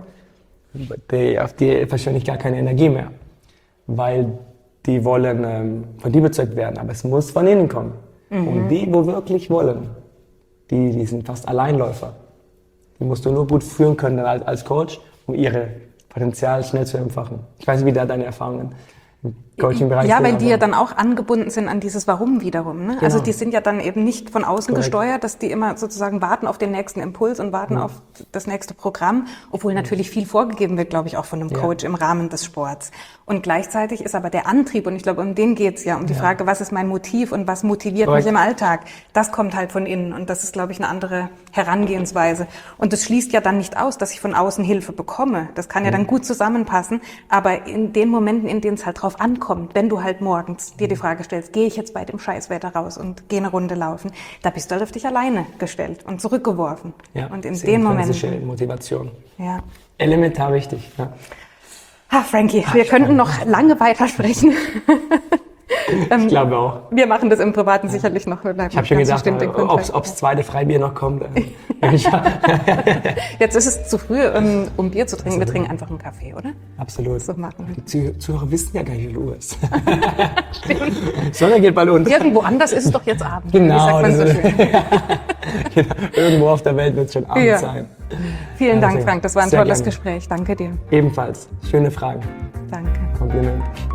Die, auf die verschwende ich gar keine Energie mehr, weil die wollen ähm, von dir überzeugt werden, aber es muss von innen kommen. Mhm. Und die, wo wirklich wollen, die, die sind fast Alleinläufer. Die musst du nur gut führen können als, als Coach, um ihre Potenzial schnell zu entfachen. Ich weiß nicht, wie da deine Erfahrungen im Coaching-Bereich ja, weil die ja dann auch angebunden sind an dieses Warum wiederum. Ne? Genau. Also die sind ja dann eben nicht von außen Korrekt. gesteuert, dass die immer sozusagen warten auf den nächsten Impuls und warten ja. auf das nächste Programm, obwohl natürlich viel vorgegeben wird, glaube ich, auch von einem Coach ja. im Rahmen des Sports. Und gleichzeitig ist aber der Antrieb, und ich glaube, um den geht's ja, um die ja. Frage, was ist mein Motiv und was motiviert Korrekt. mich im Alltag, das kommt halt von innen und das ist, glaube ich, eine andere Herangehensweise. Und das schließt ja dann nicht aus, dass ich von außen Hilfe bekomme. Das kann ja, ja. dann gut zusammenpassen, aber in den Momenten, in denen es halt drauf ankommt, ankommt, wenn du halt morgens dir die Frage stellst, gehe ich jetzt bei dem Scheißwetter raus und gehe eine Runde laufen, da bist du halt auf dich alleine gestellt und zurückgeworfen. Ja, und in das ist den intrinsische Momenten. Motivation. Ja. Elementar wichtig. Ja. Ha, Frankie, wir könnten noch lange weitersprechen. Ich glaube auch. Wir machen das im Privaten sicherlich noch. Ich habe schon gedacht, ob das zweite Freibier noch kommt. Jetzt ist es zu früh, um, um Bier zu trinken. Wir trinken einfach einen Kaffee, oder? Absolut. So machen wir. Die Zuh- Zuhörer wissen ja gar nicht, wie viel Uhr ist. Sonne geht bald unter. Irgendwo anders ist es doch jetzt Abend. Genau. Wie sagt man so schön. Genau. Irgendwo auf der Welt wird es schon Abend Ja. sein. Vielen Also, Dank, Frank. Das war ein sehr tolles gerne. Gespräch. Danke dir. Ebenfalls. Schöne Fragen. Danke. Kompliment.